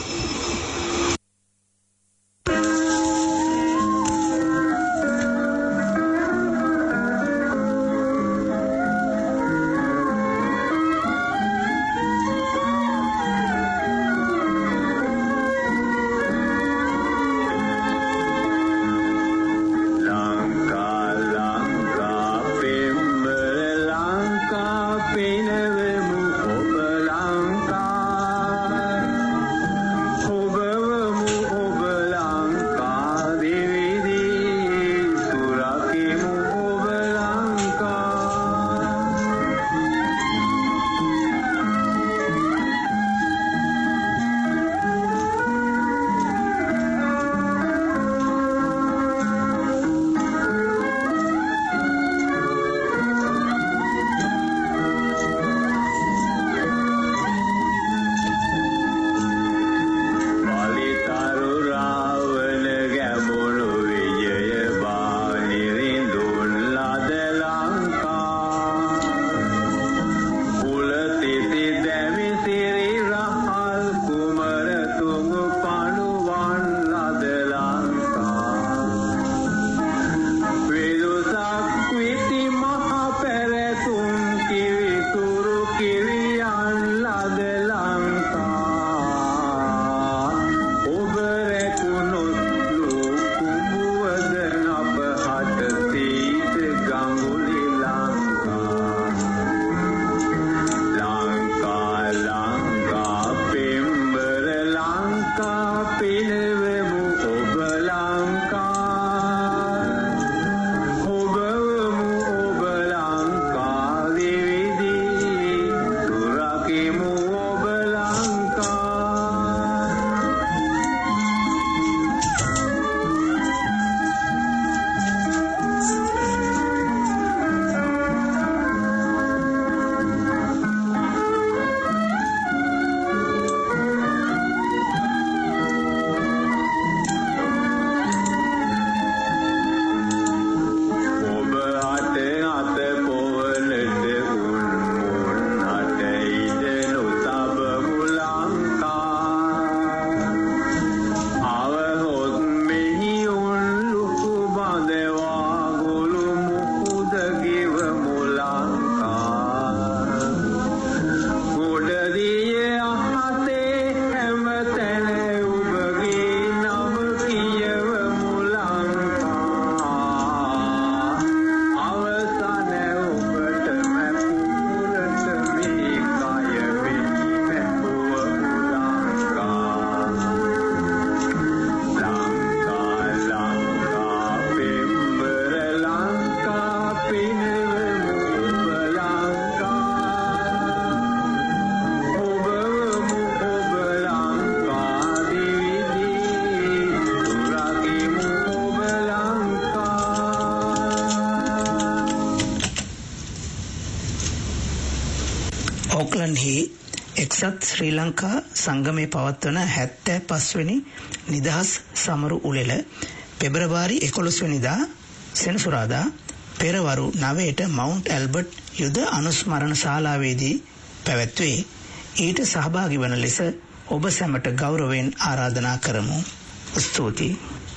ඕක්ලන්ඩ්හි එක්සත් ශ්‍රී ලංකා සංගමය පවත්වන හැත්තෑ පස්වෙනි නිදහස් සමරු උළෙල පෙබරවාරි එකොළොස් වෙනිදා සෙනසුරාදා පෙරවරු නවයට මවුන්ට් ඇල්බර්ට් යුද අනුස්මරණ ශාලාවේදී පැවැත්වේ. ඊට සහභාගී වන ලෙස ඔබ සැමට ගෞරවයෙන් ආරාධනා කරමු. ස්තුතියි.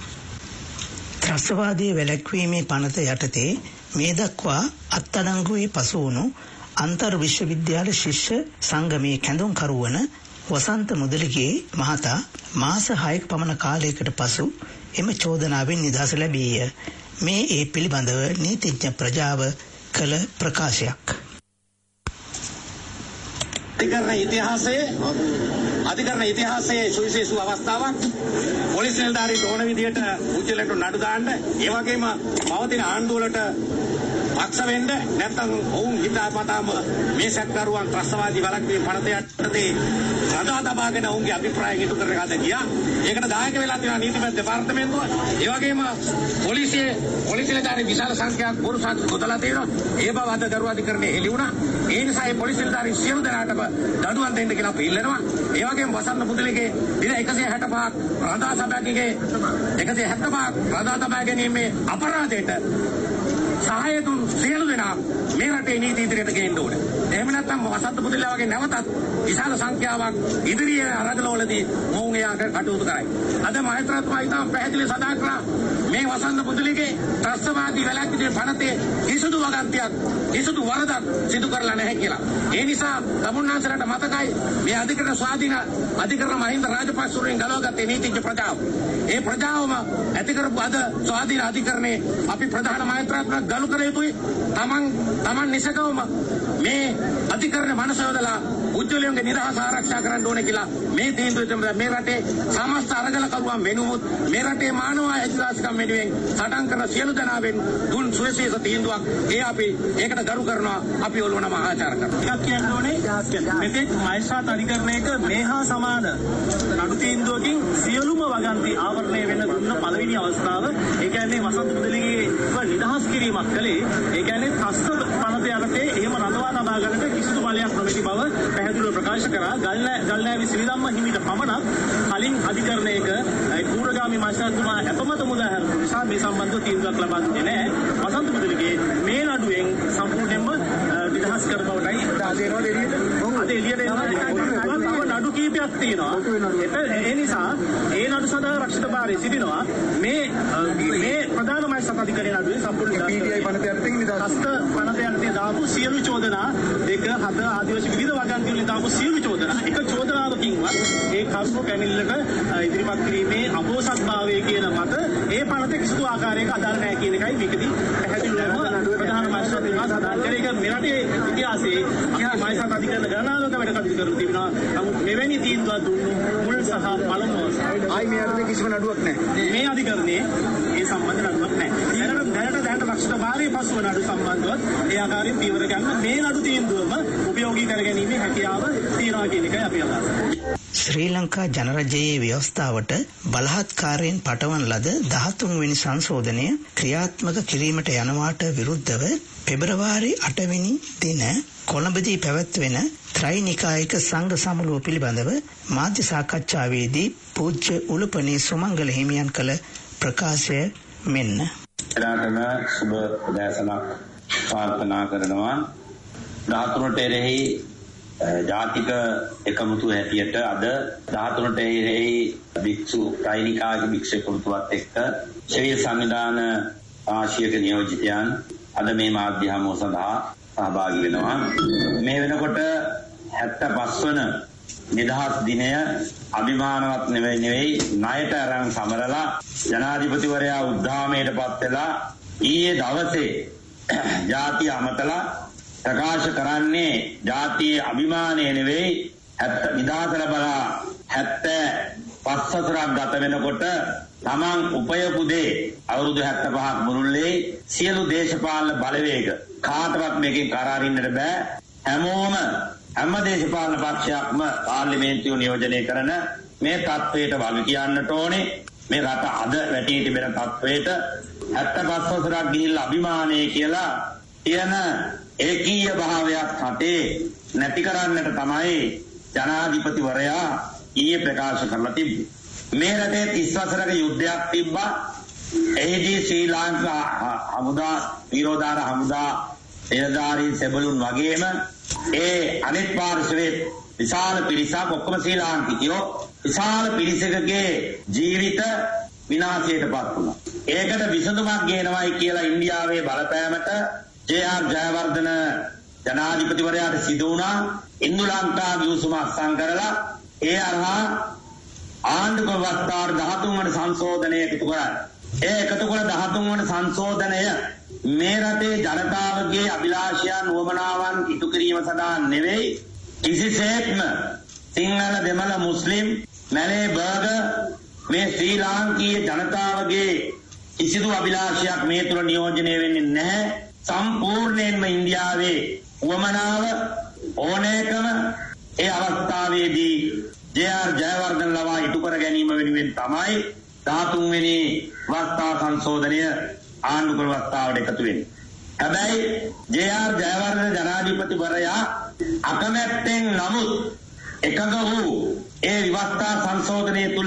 ත්‍රස්තවාදයේ වැළැක්වීමේ පනත යටතේ මේ දක්වා අත්අඩංගුවේ පසු වුණු අන්තර් විශ්වවිද්‍යාල ශිෂ්‍ය සංගමයේ කැඳවුම්කරු වන වසන්ත මුදලිගේ මහතා මාස හයක පමණ කාලයකට පසු එම චෝදනාවෙන් නිදහස ලැබීය. මේ ඒ පිළිබඳව නීතිඥ ප්‍රජාව කළ ප්‍රකාශයක්. අධිකරණ ඉතිහාසයේ අධිකරණ ඉතිහාසයේ සුවිශේෂ අවස්ථාවක් පොලිස් නිලධාරීන් ඕන විදියට උච්චලට නඩු දාන්න ඒ වගේම පවතින ආණ්ඩුවලට පක්ෂ වෙන්න නැත්නම් ඔවුන් හිතාමතාම මේ සැකකරුවන් ත්‍රස්තවාදී වළක්වීම පනත යටතේ රඳා තබාගෙන ඔවුන්ගේ අභිප්‍රාය ඉටු කරන කද ගියා. ඒකට දායක වෙලා තියෙනවා නීතිමය දෙපාර්තමේන්තුව. ඒ වගේම පොලිසිය පොලිසියලාට විශාල සංඛ්‍යාවක් බොරු සාක්ෂි ගොතලා තියෙනවා. ඒ බව අද දරුවා අධිකරණයේ හෙළි වුණා. ඒ නිසා මේ පොලිසියලාට සියලු දෙනාටම දඬුවම් දෙන්න කියලා අපි ඉල්ලනවා. ඒ වගේම වසන්ත පුදලිගේ දින එකසිය හැට පහක් රඳා තබාගීගේ එකසිය හැත්තෑ පහක් රඳා තබා ගැනීමේ අපරාධයට සහාය දුන් සියලු දෙනා මේ රටේ නීති ඉදිරියට ගේන්න ඕනේ. එහෙම නැත්නම් වසන්ත පුදලියා වගේ නැවතත් විශාල සංඛ්‍යාවක් ඉදිරියේ අරගලවලදී මොවුන් එයාට කටයුතු කරයි. අද මහේත්‍රාත්මා ඉතාම පැහැදිලි සඳහන් කළා මේ වසන්ත පුදලිගේ ත්‍රස්තවාදී වැළැක්වීමේ පනතේ කිසිදු වගන්තියක් කිසිදු වරදක් සිදු කරලා නැහැ කියලා. ඒ නිසා තමුන්නාන්සලට මතකයි මේ අධිකරණ ස්වාධීන අධිකරණ මහින්ද රාජපක්ෂවරුන් ගලවගත්තේ නීතිඥ ප්‍රජාව. ඒ ප්‍රජාවම ඇති කරපු අද ස්වාධීන අධිකරණේ අපි ප්‍රධාන මහේත්‍රාත්මා ගලු කර යුතුයි. තමන් තමන් නිසකවම මේ අධිකරණ මනස යොදලා උද්‍යෝගයන්ගේ නිදහස ආරක්ෂා කරන්න ඕනේ කියලා මේ තීන්දුව මේ රටේ සමස්ත අරගලකරුවන් වෙනුවොත් මේ රටේ මානව අයිතිවාසිකම් වෙනුවෙන් සටන් කරන සියලු දෙනාවෙන් දුන් සුවේශීස තීන්දුවක් ඒ අපි ඒකට ගරු කරනවා. අපි ඔළුවනම ආචාර කරනවා. එකක් කියන්න ඕනේ මෙතෙක් මහේස්ත්‍රාත් අධිකරණයක මේ හා සමාන නඩු තීන්දුවකින් සියලුම වගන්ති ආවරණය වෙන්න දුන්න පළවෙනි අවස්ථාව. ඒ කියන්නේ වසන්ත මුදලිගේ නිදහස් කිරීමක් කළේ. ඒ කියන්නේ ත්‍රස්ත පනත යටතේ එහෙම රඳවා තබා ගන්නට කිසිදු බලයක් නොමැති බව පැහැදිලිව ප්‍රකාශ කරා. ගල්නෑවි ශ්‍රීධම්ම හිමිට පමණක් කලින් අධිකරණයක පූර්වගාමී මහේස්ත්‍රාත්තුමා අපමත මුදා හැරුණු නිසා මේ සම්බන්ධව තීන්දුවක් ලබා දුන්නේ නැහැ. වසන්ත මුදලිගේ මේ නඩුවෙන් සම්පූර්ණයෙන්ම නිදහස් කර බවටයි දාදේනවා එළියට. අද එළියට එනවා නඩු කීපයක් තියෙනවා. ඒ නිසා ඒ නඩු සඳහා රක්ෂිත භාරයේ සිටිනවා මේ මේ ප්‍රධාන මහේස්ත්‍රාත් අධිකරණයේ නඩුවේ සම්පූර්ණ පීඩීআই පනත යටතේ නිදහස් පනත යටතේ දාපු සියලු චෝදනා දෙක හත ආදිවාසී විවිධ වගන්ති වලින් දාපු සියලු චෝදනා එක චෝදනාවකින්වත් ඒ කරුණු කැමිල්ලට ඉදිරිපත් කිරීමේ අපෝසත්භාවය කියන මත ඒ පනත කිසිදු ආකාරයක අදාළ නැහැ කියන එකයි මේකදී පැහැදිලිවම ප්‍රධාන මහේස්ත්‍රාත්තුමා සඳහන් කරේ. ඒක මෙරටේ ඉතිහාසයේ අපි මහේස්ත්‍රාත් අධිකරණ ගණනාවක වැඩ කටයුතු කරලා තිබෙනවා. නමුත් මෙවැනි තීන්දුවක් දුන්නු මුල් සහ පළමු අවස්ථාවේ ආයි මේ අර්ථයේ කිසිම නඩුවක් නැහැ. මේ අධිකරණයේ ඒ සම්බන්ධ නඩුවක් නැහැ. දැනට දැනට දැනට රක්ෂිත භාරයේ පසුව නඩු සම්බන්ධවත් ඒ ආකාරයෙන් පියවර ගන්න මේ නඩු තීන්දුවම උපයෝගී කරගැනීමේ හැකියාව තියනවා කියන එකයි අපි අදහස් කරන්නේ. ශ්‍රී ලංකා ජනරජයේ ව්‍යවස්ථාවට බලහත්කාරයෙන් පටවන ලද දහතුන් වෙනි සංශෝධනය ක්‍රියාත්මක කිරීමට යනවාට විරුද්ධව පෙබරවාරි අටවෙනි දින කොළඹදී පැවැත්වෙන ත්‍රිනිකායික සංඝ සමුළුව පිළිබඳව මාධ්‍ය සාකච්ඡාවේදී පූජ්‍ය උලුපනේ සුමංගල හිමියන් කළ ප්‍රකාශය මෙන්න. එදාටම සුබ උදෑසනක් ප්‍රාර්ථනා කරනවා. ධාතුරට එරෙහි ජාතික එකමුතු හැටියට අද ධාතුරට එරෙහි භික්ෂු ත්‍රිනිකායික භික්ෂු එකමුතුවත් එක්ක ශ්‍රී සංවිධාන ආශියක නියෝජිතයන් අද මේ මාධ්‍ය හමුව සඳහා සහභාගී වෙනවා. මේ වෙනකොට හැත්තෑ පස් වන නිදහස් දිනය අභිමානවත් නෙවෙයි නෙවෙයි ණයට අරන් සමරලා ජනාධිපතිවරයා උද්දාමයට පත් වෙලා ඊයේ දවසේ ජාතිය අමතලා ප්‍රකාශ කරන්නේ ජාතියේ අභිමානය නෙවෙයි නිදහස ලැබලා හැත්තෑ පස් වසරක් ගත වෙනකොට තමන් උපයපු දේ අවුරුදු හැත්තෑ පහක් මුළුල්ලේ සියලු දේශපාලන බලවේග කාටවත් මේකෙන් කරාරින්නට බෑ. හැමෝම හැම දේශපාලන පක්ෂයක්ම පාර්ලිමේන්තුව නියෝජනය කරන මේ තත්වයට වග කියන්නට ඕනේ. මේ රට අද වැටී තිබෙන තත්වයට හැත්තෑ පස් වසරක් ගිහිල්ලා අභිමානය කියලා තියෙන ඒකීය භාවයක් රටේ නැති කරන්නට තමයි ජනාධිපතිවරයා ඊයේ ප්‍රකාශ කරලා තිබ්බේ. මේ රටේ තිස් වසරක යුද්ධයක් තිබ්බා. එහිදී ශ්‍රී ලංකා හමුදා විරෝධාර හමුදා එළදාරීන් සෙබළුන් වගේම ඒ අනිත් පාර්ශවයේ විශාල පිරිසක් ඔක්කොම ශ්‍රී ලාංකිකයෝ විශාල පිරිසකගේ ජීවිත විනාශයට පත් වුණා. ඒකට විසඳුමක් ගේනවායි කියලා ඉන්දියාවේ බලපෑමට ජේ.ආර්. ජයවර්ධන ජනාධිපතිවරයාට සිදු වුණා. ඉන්දු ලංකා ගිවිසුම අත්සන් කරලා ඒ අරහා ආණ්ඩුක වස්තාර දහතුන් වන සංශෝධනය එකතු කරා. ඒ එකතු කළ දහතුන් වන සංශෝධනය මේ රටේ ජනතාවගේ අභිලාෂයන් වමනාවන් ඉටු කිරීම සඳහා නෙවෙයි කිසිසේත්ම සිංහල දෙමළ මුස්ලිම් මැලේ බර්ග මේ ශ්‍රී ලාංකීය ජනතාවගේ කිසිදු අභිලාෂයක් මේ තුළ නියෝජනය වෙන්නේ නැහැ. සම්පූර්ණයෙන්ම ඉන්දියාවේ වමනාව ඕනෑකම ඒ අවස්ථාවේදී ජේ.ආර්. ජයවර්ධන ලවා ඉටු කර ගැනීම වෙනුවෙන් තමයි දහතුන් වෙනි වස්තා සංශෝධනය ආණ්ඩු කර වස්තාවට එකතු වෙන්නේ. හැබැයි ජේ.ආර්. ජයවර්ධන ජනාධිපතිවරයා අකමැත්තෙන් නමුත් එකඟ වූ ඒ විවස්ථා සංශෝධනය තුල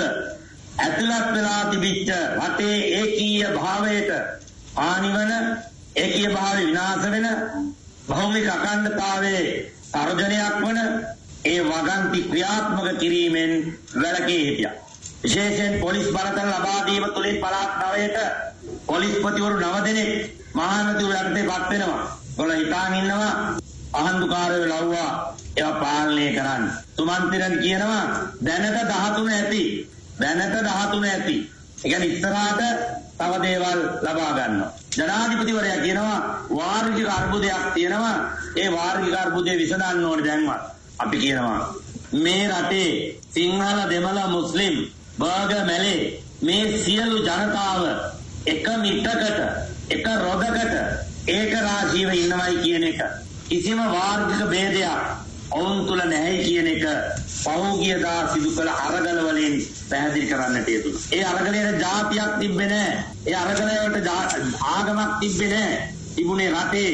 ඇතුළත් වෙලා තිබිච්ච රටේ ඒකීය භාවයට හානිවන ඒකීය භාවය විනාශ වෙන භෞමික අඛණ්ඩතාවයේ තර්ජනයක් වන ඒ වගන්ති ක්‍රියාත්මක කිරීමෙන් වැළකී හිටියා. විශේෂයෙන් පොලිස් බලතල ලබා දීම තුලින් පළාත් නවයට පොලිස්පතිවරු නව දෙනෙක් මහානතුරු යටතේ පත් වෙනවා. ගොල්ල හිතාන් ඉන්නවා අහන්දුකාරයෝ ලව්වා ඒවා පාලනය කරන්න. සුමන්තිරන් කියනවා දැනට දහතුන ඇති. දැනට දහතුන ඇති. ඒ කියන්නේ ඉස්සරහට තව දේවල් ලබා ගන්නවා. ජනාධිපතිවරයා කියනවා වාර්ගික අර්බුදයක් තියෙනවා. ඒ වාර්ගික අර්බුදේ විසඳන්න ඕනේ දැන්වත්. අපි කියනවා මේ රටේ සිංහල දෙමළ මුස්ලිම් බර්ග මැලේ මේ සියලු ජනතාව එක මිටකට එක රොදකට ඒක රාශීව ඉන්නවයි කියන එක කිසිම වාර්ගික ભેදයක් ඔවුන් තුල නැහැ කියන එක පහුගියදා සිදු කළ අරගල වලින් පැහැදිලි කරන්නට යෙදුණා. ඒ අරගලේ ජාතියක් තිබ්බේ නැහැ. ඒ අරගලේ වලට ආගමක් තිබ්බේ නැහැ. තිබුණේ රටේ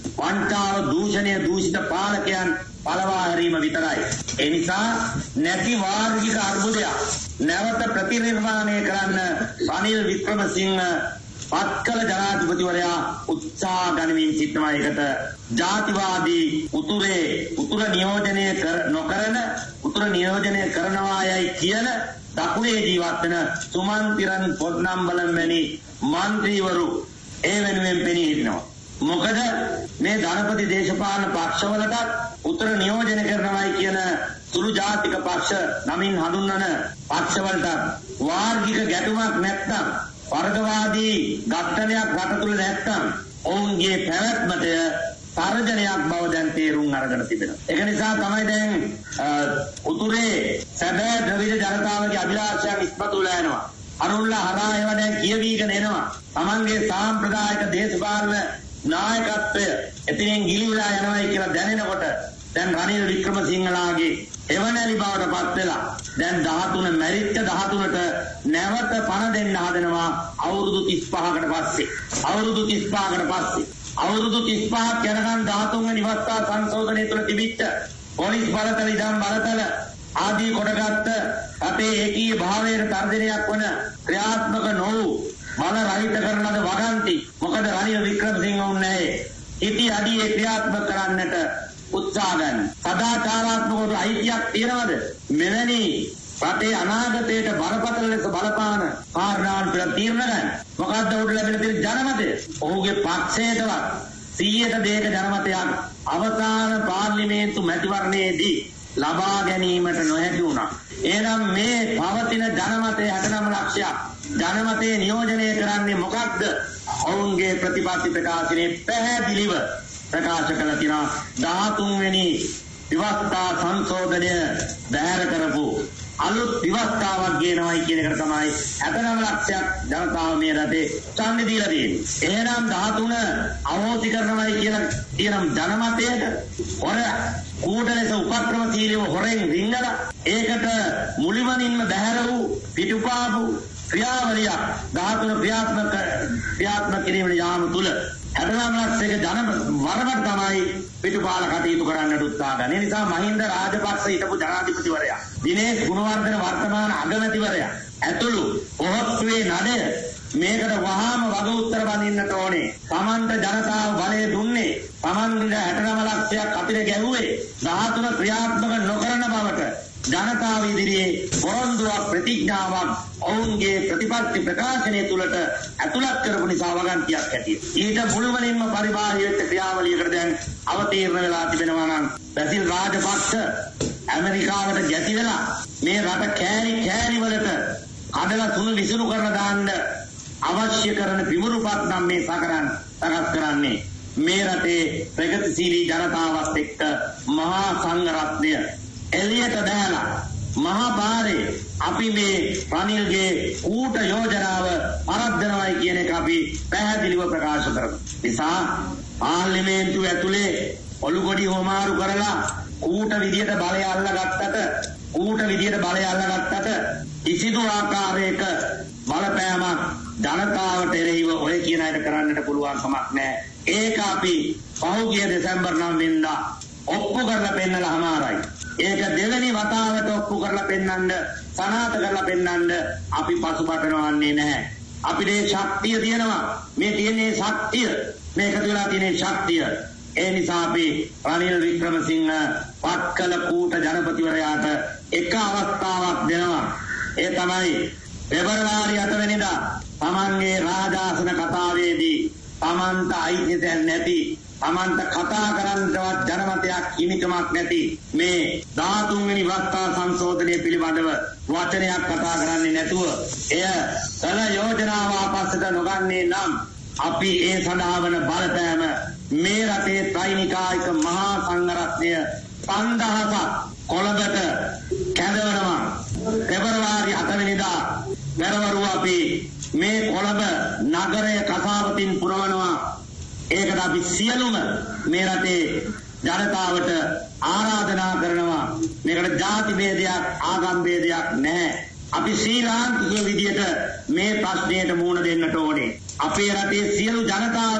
වංචාව දූෂණය දූෂිත පාලකයන් පළවා හැරීම විතරයි. ඒ නිසා නැති වාර්ගික අර්බුදයක් නැවත ප්‍රතිනිර්මාණය කරන්න රනිල් වික්‍රමසිංහ පත්කල ජනාධිපතිවරයා උත්සාහ ගනිමින් සිටනවා. ඒකට ජාතිවාදී උතුරේ උතුර නියෝජනය නොකරන උතුර නියෝජනය කරනවායයි කියන දකුණේ ජීවත් වෙන සුමන්තිරන් පොත්නම්බලම් වැනි മന്ത്രിවරු ඒ වෙනුවෙන් පෙනී හිටිනවා. මොකද මේ ධනපති දේශපාලන පක්ෂවලට උත්තර නියෝජනය කරනවායි කියන සුළු ජාතික පක්ෂ නමින් හඳුන්වන පක්ෂවලට වාර්ගික ගැටුමක් නැත්නම් වර්ගවාදී ඝට්ටනයක් රට තුල නැත්නම් ඔවුන්ගේ පැවැත්මට තර්ජනයක් බව දැන් තේරුම් අරගෙන තිබෙනවා. ඒක නිසා තමයි දැන් උතුරේ සැබෑ ද්‍රවිඩ ජනතාවගේ අභිලාෂයන් ඉස්මතු වෙලා යනවා. අරුල්ලා හරහා ඒවා දැන් කියවීගෙන එනවා. Tamange සාම්ප්‍රදායික දේශපාලන නායකත්වය එතනින් ගිලිවිලා යනවායි කියලා දැනෙනකොට දැන් රනිල් වික්‍රමසිංහලාගේ එවනැලි බවට පත් වෙලා දැන් දහතුන මැරිච්ච දහතුනට නැවත පණ දෙන්න හදනවා අවුරුදු තිස් පහකට පස්සේ. අවුරුදු තිස් පහකට පස්සේ අවුරුදු තිස් පහක් යනකම් දහතුන් වෙනි වස්තා සංශෝධනය තුළ තිබිච්ච පොලිස් බලතල ඉදන් බලතල ආදී කොටගත්ත අපේ ඒකීය භාවයට තර්ජනයක් වන ක්‍රියාත්මක නොවු බල රහිත කරන ලද වගන්ති. මොකද රනිල් වික්‍රමසිංහ උන්නේ ඉති අඩියේ ක්‍රියාත්මක කරන්නට උත්සාහ ගන්න. සදාචාරාත්මක අයිතියක් තියනවද? මෙවැනි රටේ අනාගතයට බරපතල ලෙස බලපාන කාරණාවන් පිළ තීරණ ගන්න. මොකද්ද උඩ ලැබෙන තියෙන ජනමතය? ඔහුගේ පක්ෂයටවත් සීයට දෙක ජනමතයක් අවසාන පාර්ලිමේන්තු මැතිවරණයේදී ලබා ගැනීමට නොහැකි වුණා. එහෙනම් මේ පවතින ජනමතය හැටනම ලක්ෂයක් ජනමතය නියෝජනය කරන්නේ මොකක්ද? ඔවුන්ගේ ප්‍රතිපත්ති ප්‍රකාශනයේ පැහැදිලිව ප්‍රකාශ කළ තියෙනවා දහතුන් වෙනි විවස්ථා සංශෝධනය බැහැර කරපු අලුත් විවස්ථාවක් ගේනවයි කියන එකට තමයි හැටනම ලක්ෂයක් ජනතාව මේ රටේ ඡන්දෙ දීලා තියෙන්නේ. එහෙනම් දහතුන අවෝසි කරනවයි කියලා කියන ජනමතයට හොර කූට ලෙස උපක්‍රමශීලීව හොරෙන් රිංගලා ඒකට මුලින්ම බැහැර වූ පිටුපාපු ක්‍රියාවලියක් දහතුන ක්‍රියාත්මක ක්‍රියාත්මක කිරීමේ යාම තුල හැටනම ලක්ෂයක ජන වරකට තමයි පිටුපාල කටයුතු කරන්නට උත්සාහ ගන්න. ඒ නිසා මහින්ද රාජපක්ෂ හිටපු ජනාධිපතිවරයා දිනේෂ් ගුණවර්ධන වර්තමාන අගමැතිවරයා ඇතුළු පොහොත්තුවේ නඩය මේකට වහාම වග උත්තර බඳින්නට ඕනේ. තමන්ට ජනතාව බලය දුන්නේ තමන්ගේ හැටනම ලක්ෂයක් අපිට ගැහුවේ දහතුන ක්‍රියාත්මක නොකරන බවට ජනතාව ඉදිරියේ පොරොන්දුවක් ප්‍රතිඥාවක් ඔවුන්ගේ ප්‍රතිපත්ති ප්‍රකාශනය තුළට ඇතුළත් කරපු නිසා වගන්තියක් ඇතියි. ඊට මුළුමනින්ම පරිබාහිර වෙච්ච ක්‍රියාවලියකට දැන් අවතීර්ණ වෙලා තිබෙනවා නම් බැසිල් රාජපක්ෂ ඇමරිකාවට ගැති වෙලා මේ රට කෑලි කෑලි වලට අදලා තුන විසුණු කරලා දාන්න අවශ්‍ය කරන පිමුරුපත් නම් මේ සකරන් සකස් කරන්නේ මේ රටේ ප්‍රගතිශීලී ජනතාවත් එක්ක මහා සංඝ රත්නය එළියට දාලා මහා පාරේ අපි මේ රනිල්ගේ ඌට යෝජනාව පරද්දනවායි කියන එක අපි පැහැදිලිව ප්‍රකාශ කරමු. නිසා පාර්ලිමේන්තුව ඇතුලේ ඔලුගොඩි හොමාරු කරලා ඌට විදියට බලය අල්ලගත්තට ඌට විදියට බලය අල්ලගත්තට කිසිදු ආකාරයක බලපෑමක් ජනතාවට එරෙහිව ඔය කියන අයට කරන්නට පුළුවන් කමක් නැහැ. ඒක අපි පහුගිය දෙසැම්බර් නවය වෙනිදා ඔප්පු කරලා පෙන්නලා හමාරයි. ඒක දෙවෙනි වතාවට ඔප්පු කරලා පෙන්නන්න සනාථ කරලා පෙන්නන්න අපි පසුබටනවන්නේ නැහැ. අපිට මේ ශක්තිය තියෙනවා. මේ තියෙන ශක්තිය මේක තුලා තියෙන ශක්තිය. ඒ නිසා අපි රනිල් වික්‍රමසිංහ පත්කල කූට ජනපතිවරයාට එක අවස්ථාවක් දෙනවා. ඒ තමයි පෙබරවාරි අට වෙනිදා තමන්ගේ රාජාසන කතාවේදී තමන්ට අයිති නැති තමන්ට කතා කරන්නවත් ජනමතයක් හිමිකමක් නැති මේ දහතුන් වෙනි වස්තා සංශෝධනය පිළිබඳව වචනයක් කතා කරන්නේ නැතුව එය කල යෝජනාව ආපස්සට නොගන්නේ නම් අපි ඒ සඳහා වන බලපෑම මේ රටේ ත්‍රිනිකායික මහා සංඝරත්නය පන්දහසක් කොළඹට කැඳවනවා. පෙබරවාරි අට වෙනිදා පෙරවරුව අපි මේ කොළඹ නගරය කසාවතින් පුරවනවා. ඒකට අපි සියලුම මේ රටේ ජනතාවට ආරාධනා කරනවා. මේකට ಜಾති ભેදයක් ආගම් ભેදයක් නැහැ. අපි ශ්‍රී ලාංකික විදියට මේ ප්‍රශ්නයට මුහුණ දෙන්නට ඕනේ. අපේ රටේ සියලු ජනතාව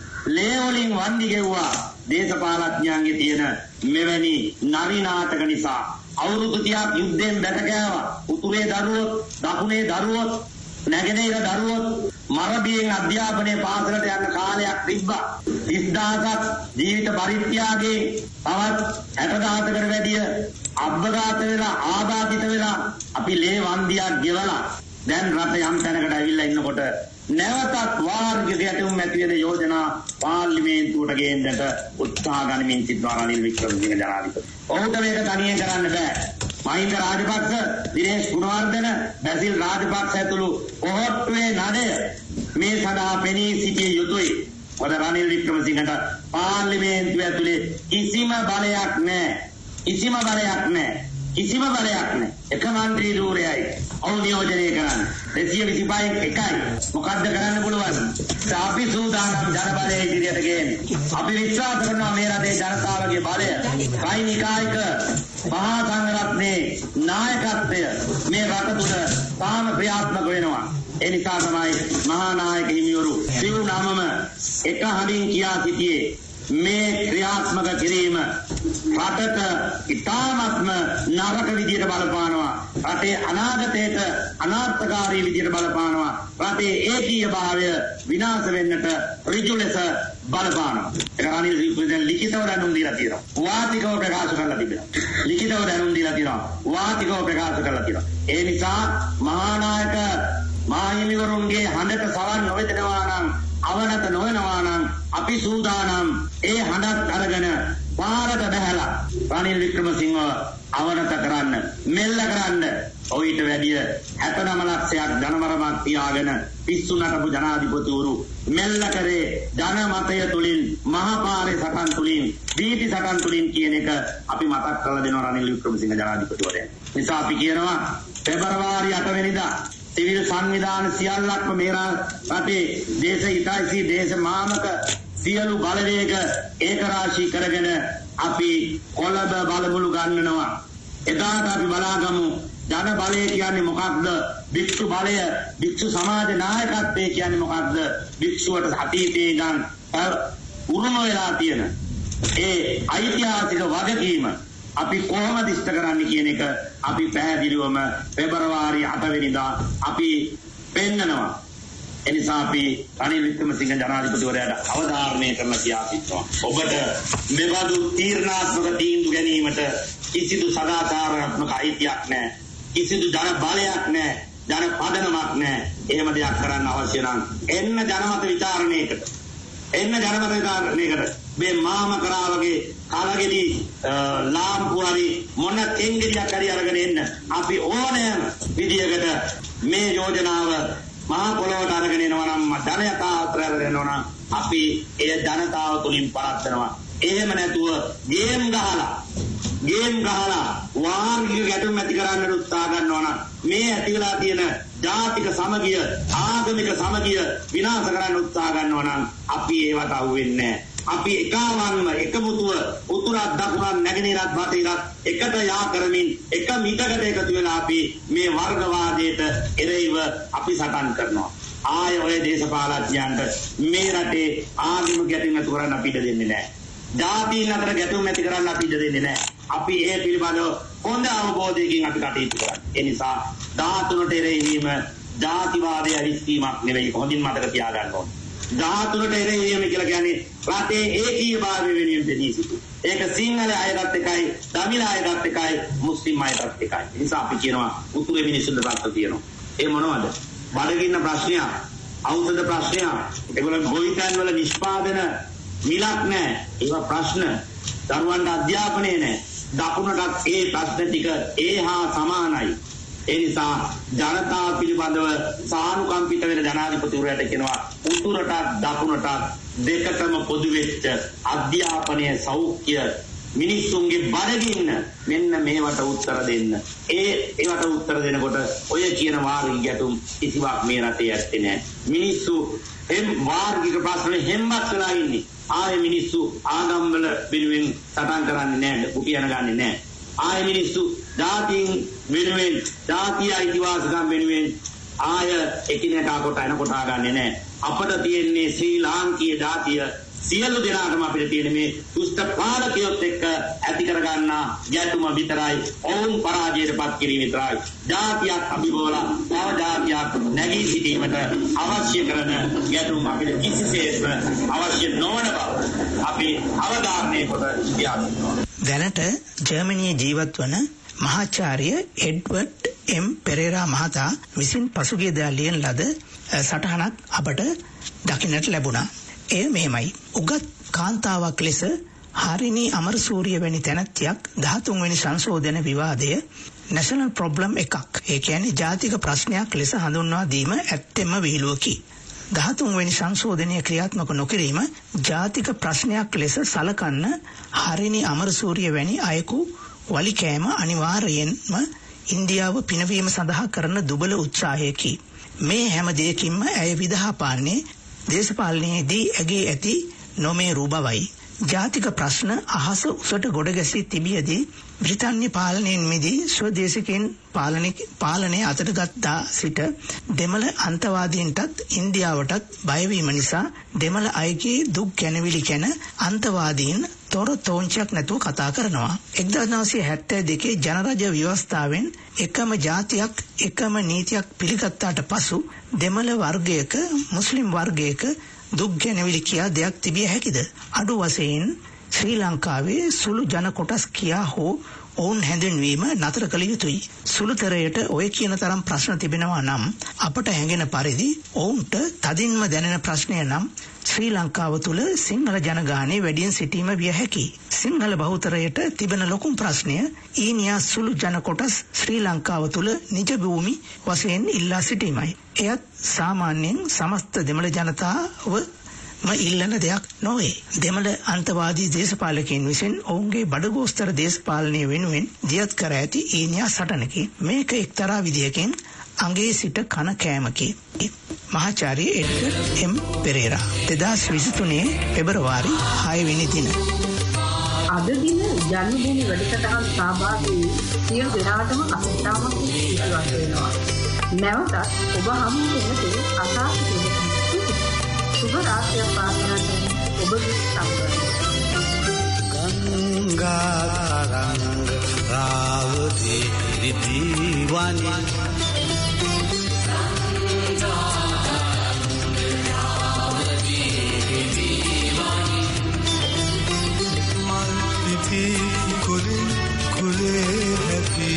ලේ වලින් වන්දි ගෙව්වා දේශපාලඥයන්ගේ තියෙන මෙවැනි නරි නාටක නිසා. අවුරුදු තිහක් යුද්ධයෙන් බැට ගෑවා. උතුරේ දරුවොත් දකුණේ දරුවොත් නැගෙනහිර දරුවොත් මරබියෙන් අධ්‍යාපනයේ පාසලට යන කාලයක් තිබ්බා. තිස් දහසක් ජීවිත පරිත්‍යාගයෙන් තවත් හැට දහසකට වැඩිය අබ්බඝාත වෙලා ආබාධිත වෙලා අපි ලේ වන්දියක් ගෙවලා දැන් රට යම් තැනකට ඇවිල්ලා ඉන්නකොට නැවතත් වාර්ගික ගැටුම් ඇති වෙන යෝජනා පාර්ලිමේන්තුවට ගේන්නට උත්සාහ ගනිමින් සිටවා රනිල් වික්‍රමසිංහ ජනාධිපති. ඔහුට මේක තනියෙන් කරන්න බෑ. මහින්ද රාජපක්ෂ, දිනේෂ් ගුණවර්ධන, බැසිල් රාජපක්ෂ ඇතුළු කොහොට්ටුවේ නඩය මේ සඳහා පෙනී සිටිය යුතුයි. මොකද රනිල් වික්‍රමසිංහට පාර්ලිමේන්තුව ඇතුලේ කිසිම බලයක් නැහැ. කිසිම බලයක් නැහැ. කිසිම බලයක් නැහැ. එක මන්ත්‍රී ධූරයයි ඔවුන් නියෝජනය කරන්නේ. දෙසිය විසිපහෙන් එකයි. මොකද්ද කරන්න පුළුවන්? අපි සූදානම් ජනබලය ඉදිරියට ගේන්නේ. අපි විශ්වාස කරනවා මේ රටේ ජනතාවගේ බලය ත්‍රිනිකායික මහා සංඝරත්නයේ නායකත්වය මේ රට තුළ තාම ක්‍රියාත්මක වෙනවා. ඒ නිසා තමයි මහා නායක හිමිවරු සිව් නමම එක හඬින් කියා සිටියේ මේ ක්‍රියාත්මක කිරීම රටට ඉතාමත්ම නරක විදියට බලපානවා. රටේ අනාගතයට අනාර්ථකාරී විදියට බලපානවා. රටේ ඒකීය භාවය විනාශ වෙන්නට ඍජු ලෙස බලපානවා. ඒක රනිල් වික්‍රමසිංහ ලිඛිතව දැනුම් දීලා තියෙනවා. වාතිකව ප්‍රකාශ කරලා තිබෙනවා. ලිඛිතව දැනුම් දීලා තියෙනවා. වාතිකව ප්‍රකාශ කරලා තියෙනවා. ඒ නිසා මහා නායක මාහිමිවරුන්ගේ හඬට සවන් නොවෙතනවා නම් අවනත නොවනවා නම් අපි සූදානම් ඒ හඬත් අරගෙන පාරට බහැලා රනිල් වික්‍රමසිංහව අවනත කරන්න, මෙල්ල කරන්න. ඔයිට වැඩිය හැත්තනම ලක්ෂයක් ජනමරමක් තියාගෙන පිස්සු නටපු ජනාධිපතිවරු මෙල්ල කරේ ජනමතය තුලින්, මහපාරේ සටන් තුලින්, දීටි සටන් තුලින් කියන එක අපි මතක් කරලා දෙනවා රනිල් වික්‍රමසිංහ ජනාධිපතිවරයා. නිසා අපි කියනවා පෙබරවාරි අට වෙනිදා සිවිල් සංවිධාන සියල්ලක්ම මේ රටේ දේශ හිතයිසී දේශ මාමක සියලු බලවේග ඒකරාශී කරගෙන අපි කොළඹ බලමුළු ගන්නනවා. එදාට අපි බලාගමු ජන බලය කියන්නේ මොකක්ද? භික්ෂු බලය, භික්ෂු සමාජ නායකත්වය කියන්නේ මොකක්ද? භික්ෂුවට අතීතයේ ඉඳන් උරුම වෙලා තියෙන ඒ ඓතිහාසික වගකීම අපි කොහොමද ඉෂ්ට කරන්නේ කියන එක අපි පැහැදිලිවම පෙබරවාරි අට වෙනිදා අපි පෙන්නනවා. එනිසා අපි රනිල් වික්‍රමසිංහ ජනාධිපතිවරයාට අවධාරණය කරන්න කියා සිටිනවා. ඔබට මෙබඳු තීරණාත්මක තීන්දුව ගැනීමට කිසිදු සදාචාරාත්මක අයිතියක් නැහැ. කිසිදු ජන බලයක් නැහැ. ජන පදනමක් නැහැ. එහෙම දෙයක් කරන්න අවශ්‍ය නම් එන්න ජනමත විචාරණයකට. එන්න ජනමත විචාරණයකට. මේ මාම කරාවගේ කාලගෙඩි ලාම්පු හරි මොන තෙන්ගෙඩියක් හරි අරගෙන එන්න. අපි ඕනෑම විදියකට මේ යෝජනාව මහා පොළොවට අරගෙන එනවා නම් ජනතාවට අරගෙන එනවා නම් අපි ඒ ජනතාව තුලින් පරද්දනවා. එහෙම නැතුව ගේම් ගහලා ගේම් ගහලා වාර්ගික ගැටුම් ඇති කරන්නට උත්සාහ කරනවා නම් මේ ඇති වෙලා තියෙන ජාතික සමගිය ආගමික සමගිය විනාශ කරන්න උත්සාහ කරනවා නම් අපි ඒවට අහු වෙන්නේ නැහැ. අපි එකවන්ම එකමුතුව උතුරක් දකුණක් නැගෙනහිරක් බටහිරක් එකට යා කරමින් එක මිටකට එකතු වෙලා අපි මේ වර්ගවාදයට එරෙහිව අපි සටන් කරනවා. ආය ඔය දේශපාලඥයන්ට මේ රටේ ආගම ගැටුම් ඇති කරන්න අපිට දෙන්නේ නැහැ. ජාතීන් අතර ගැටුම් ඇති කරන්න අපිට දෙන්නේ නැහැ. අපි ඒ පිළිබඳව හොඳ අවබෝධයකින් අපි කටයුතු කරන්නේ. ඒ නිසා ධාතුන්ට එරෙහිවීම ජාතිවාදයේ අවිස්සීමක් නෙවෙයි. හොඳින් මතක තියාගන්න ඕනේ. ධාතුන්ට එරෙහිවීම කියලා කියන්නේ රටේ ඒකීයභාවය වෙනුවෙන් දෙදී සිටු. ඒක සිංහල අයටත් එකයි, දමිළ අයටත් එකයි, මුස්ලිම් අයටත් එකයි. ඒ නිසා අපි කියනවා උතුරේ මිනිස්සුන්ට ප්‍රශ්න තියෙනවා. ඒ මොනවද? බඩගින්න ප්‍රශ්නයක්, ඖෂධ ප්‍රශ්නයක්, ඒගොල්ලෝ ගොවිතැන් වල නිෂ්පාදන මිලක් නැහැ. ඒවා ප්‍රශ්න. දරුවන්ට අධ්‍යාපනය නැහැ. දකුණටත් ඒ ප්‍රශ්න ටික ඒහා සමානයි. ඒ නිසා ජනතාව පිළිබඳව සානුකම්පිත වෙන ජනාධිපතිවරයාට කියනවා උතුරටත් දකුණටත් දෙකටම පොදු වෙච්ච අධ්‍යාපනය සෞඛ්‍ය මිනිස්සුන්ගේ බඩගින්න මෙන්න මේවට උත්තර දෙන්න. ඒ ඒවට උත්තර දෙනකොට ඔය කියන වාර්ගික ගැටුම් කිසිවක් මේ රටේ ඇත්තේ නැහැ. මිනිස්සු එම් වාර්ගික ප්‍රශ්න හෙම්බත් වෙලා ඉන්නේ. ආයේ මිනිස්සු ආගම් වල වෙනුවෙන් සටන් කරන්නේ නැහැ. කුටියන ගන්නෙ නැහැ. ආයේ මිනිස්සු ජාතීන් වෙනුවෙන් ජාතිය අයිතිවාසිකම් වෙනුවෙන් ආය එකිනෙකා කොට එන කොටා ගන්නෙ නැහැ. අපිට තියෙන්නේ ශ්‍රී ලාංකීය ජාතිය සියලු දෙනාටම අපිට තියෙන මේ දුෂ්ට පාලකයොත් එක්ක ඇති කරගන්න ගැටුම විතරයි. ඔවුන් පරාජයටපත් කිරීම විතරයි. ජාතියක් අභිබෝලා තව ජාතියක් නැගී සිටීමට අවශ්‍ය කරන ගැටුම් අපිට කිසිසේත්ම අවශ්‍ය නොවන බව අපි අවධාරණය කොට තියාගන්නවා. දැනට ජර්මනියේ ජීවත් වන මහාචාර්ය එඩ්වර්ඩ් එම් පෙරේරා මහතා විසින් පසුගියදා ලියන ලද සටහනක් අපට දකින්නට ලැබුණා. එය මෙහෙමයි. උගත් කාන්තාවක් ලෙස හරිනී අමරසූරිය වැනි තැනැත්තියක් දහතුන් වෙනි සංශෝධන විවාදය නැෂනල් ප්‍රොබ්ලම් එකක්. ඒ කියන්නේ ජාතික ප්‍රශ්නයක් ලෙස හඳුන්වා දීම ඇත්තෙන්ම විහිළුවකි. දහතුන් වෙනි සංශෝධනය ක්‍රියාත්මක නොකිරීම ජාතික ප්‍රශ්නයක් ලෙස සලකන්න හරිනී අමරසූරිය වැනි අයෙකු වලි කෑම අනිවාර්යයෙන්ම ඉන්දියාව පිනවීම සඳහා කරන දුබල උත්සාහයකි. මේ හැම දෙයකින්ම ඇය විදහා පාන්නේ දේශපාලනයේදී ඇගේ ඇති නොමේරු බවයි. ජාතික ප්‍රශ්න අහස උසට ගොඩ ගැසී තිබියදී බ්‍රිතාන්‍ය පාලනයෙන් මිදී ස්වදේශිකයන් පාලනය අතට ගත්තා සිට දෙමළ අන්තවාදීන්ටත් ඉන්දියාවටත් බයවීම නිසා දෙමළ අයගේ දුක් ගැනවිලි ගැන අන්තවාදීන් තොර තෝංචයක් නැතුව කතා කරනවා. එක්දාස් නවසිය හැත්තෑ දෙකේ ජනරජ ව්‍යවස්ථාවෙන් එකම ජාතියක් එකම නීතියක් පිළිගත්තාට පසු දෙමළ වර්ගයක මුස්ලිම් වර්ගයක දුක් ගැනවිලි කියා දෙයක් තිබිය හැකිද? අඩු වශයෙන් ශ්‍රී ලංකාවේ සුළු ජන කොටස් කියා හෝ ඔවුන් හැඳින්වීම නතර කළ යුතුයි. සුළුතරයට ඔය කියන තරම් ප්‍රශ්න තිබෙනවා නම් අපට හැඟෙන පරිදි ඔවුන්ට තදින්ම දැනෙන ප්‍රශ්නය නම් ශ්‍රී ලංකාව තුළ සිංහල ජනගහනය වැඩියෙන් සිටීම විය හැකි. සිංහල බහුතරයට තිබෙන ලොකුම ප්‍රශ්නය ඊනියා සුළු ජන කොටස් ශ්‍රී ලංකාව තුළ නිජ භූමි වශයෙන් ඉල්ලා සිටීමයි. එයත් සාමාන්‍යයෙන් සමස්ත දෙමළ ජනතාව ම ඉල්ලන දෙයක් නොවේ. දෙමළ අන්තවාදී දේශපාලකයන් විසින් ඔවුන්ගේ බඩගෝස්තර දේශපාලනය වෙනුවෙන් දියත් කර ඇති ඊනියා සටනකි. මේක එක්තරා විදියකින් අගේ සිට කන කෑමකි. මහාචාර්ය එඩ්වර්ඩ් එම් පෙරේරා දෙදාස් විසිතුනේ පෙබරවාරි හය වෙනි දින. අද දින ජන්මභූමි වැඩසටහන් සහභාගී සියලු දෙනාටම අසත්තාමක් සිදුවත් වෙනවා. නැවතත් ඔබ හමු වෙනතේ අසාර්ථක සුබ රාත්‍රියක් පාසනා කරන ඔබගේ සම්බන්ධ ගංගා තරංග රාවති දිවිවනි කුලේ කුලේ හැපි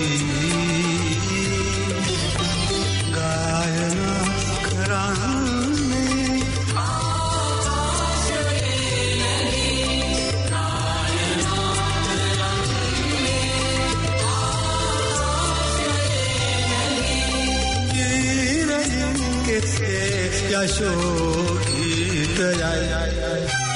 ගායනා කරන්නේ යශෝ ගීතයයි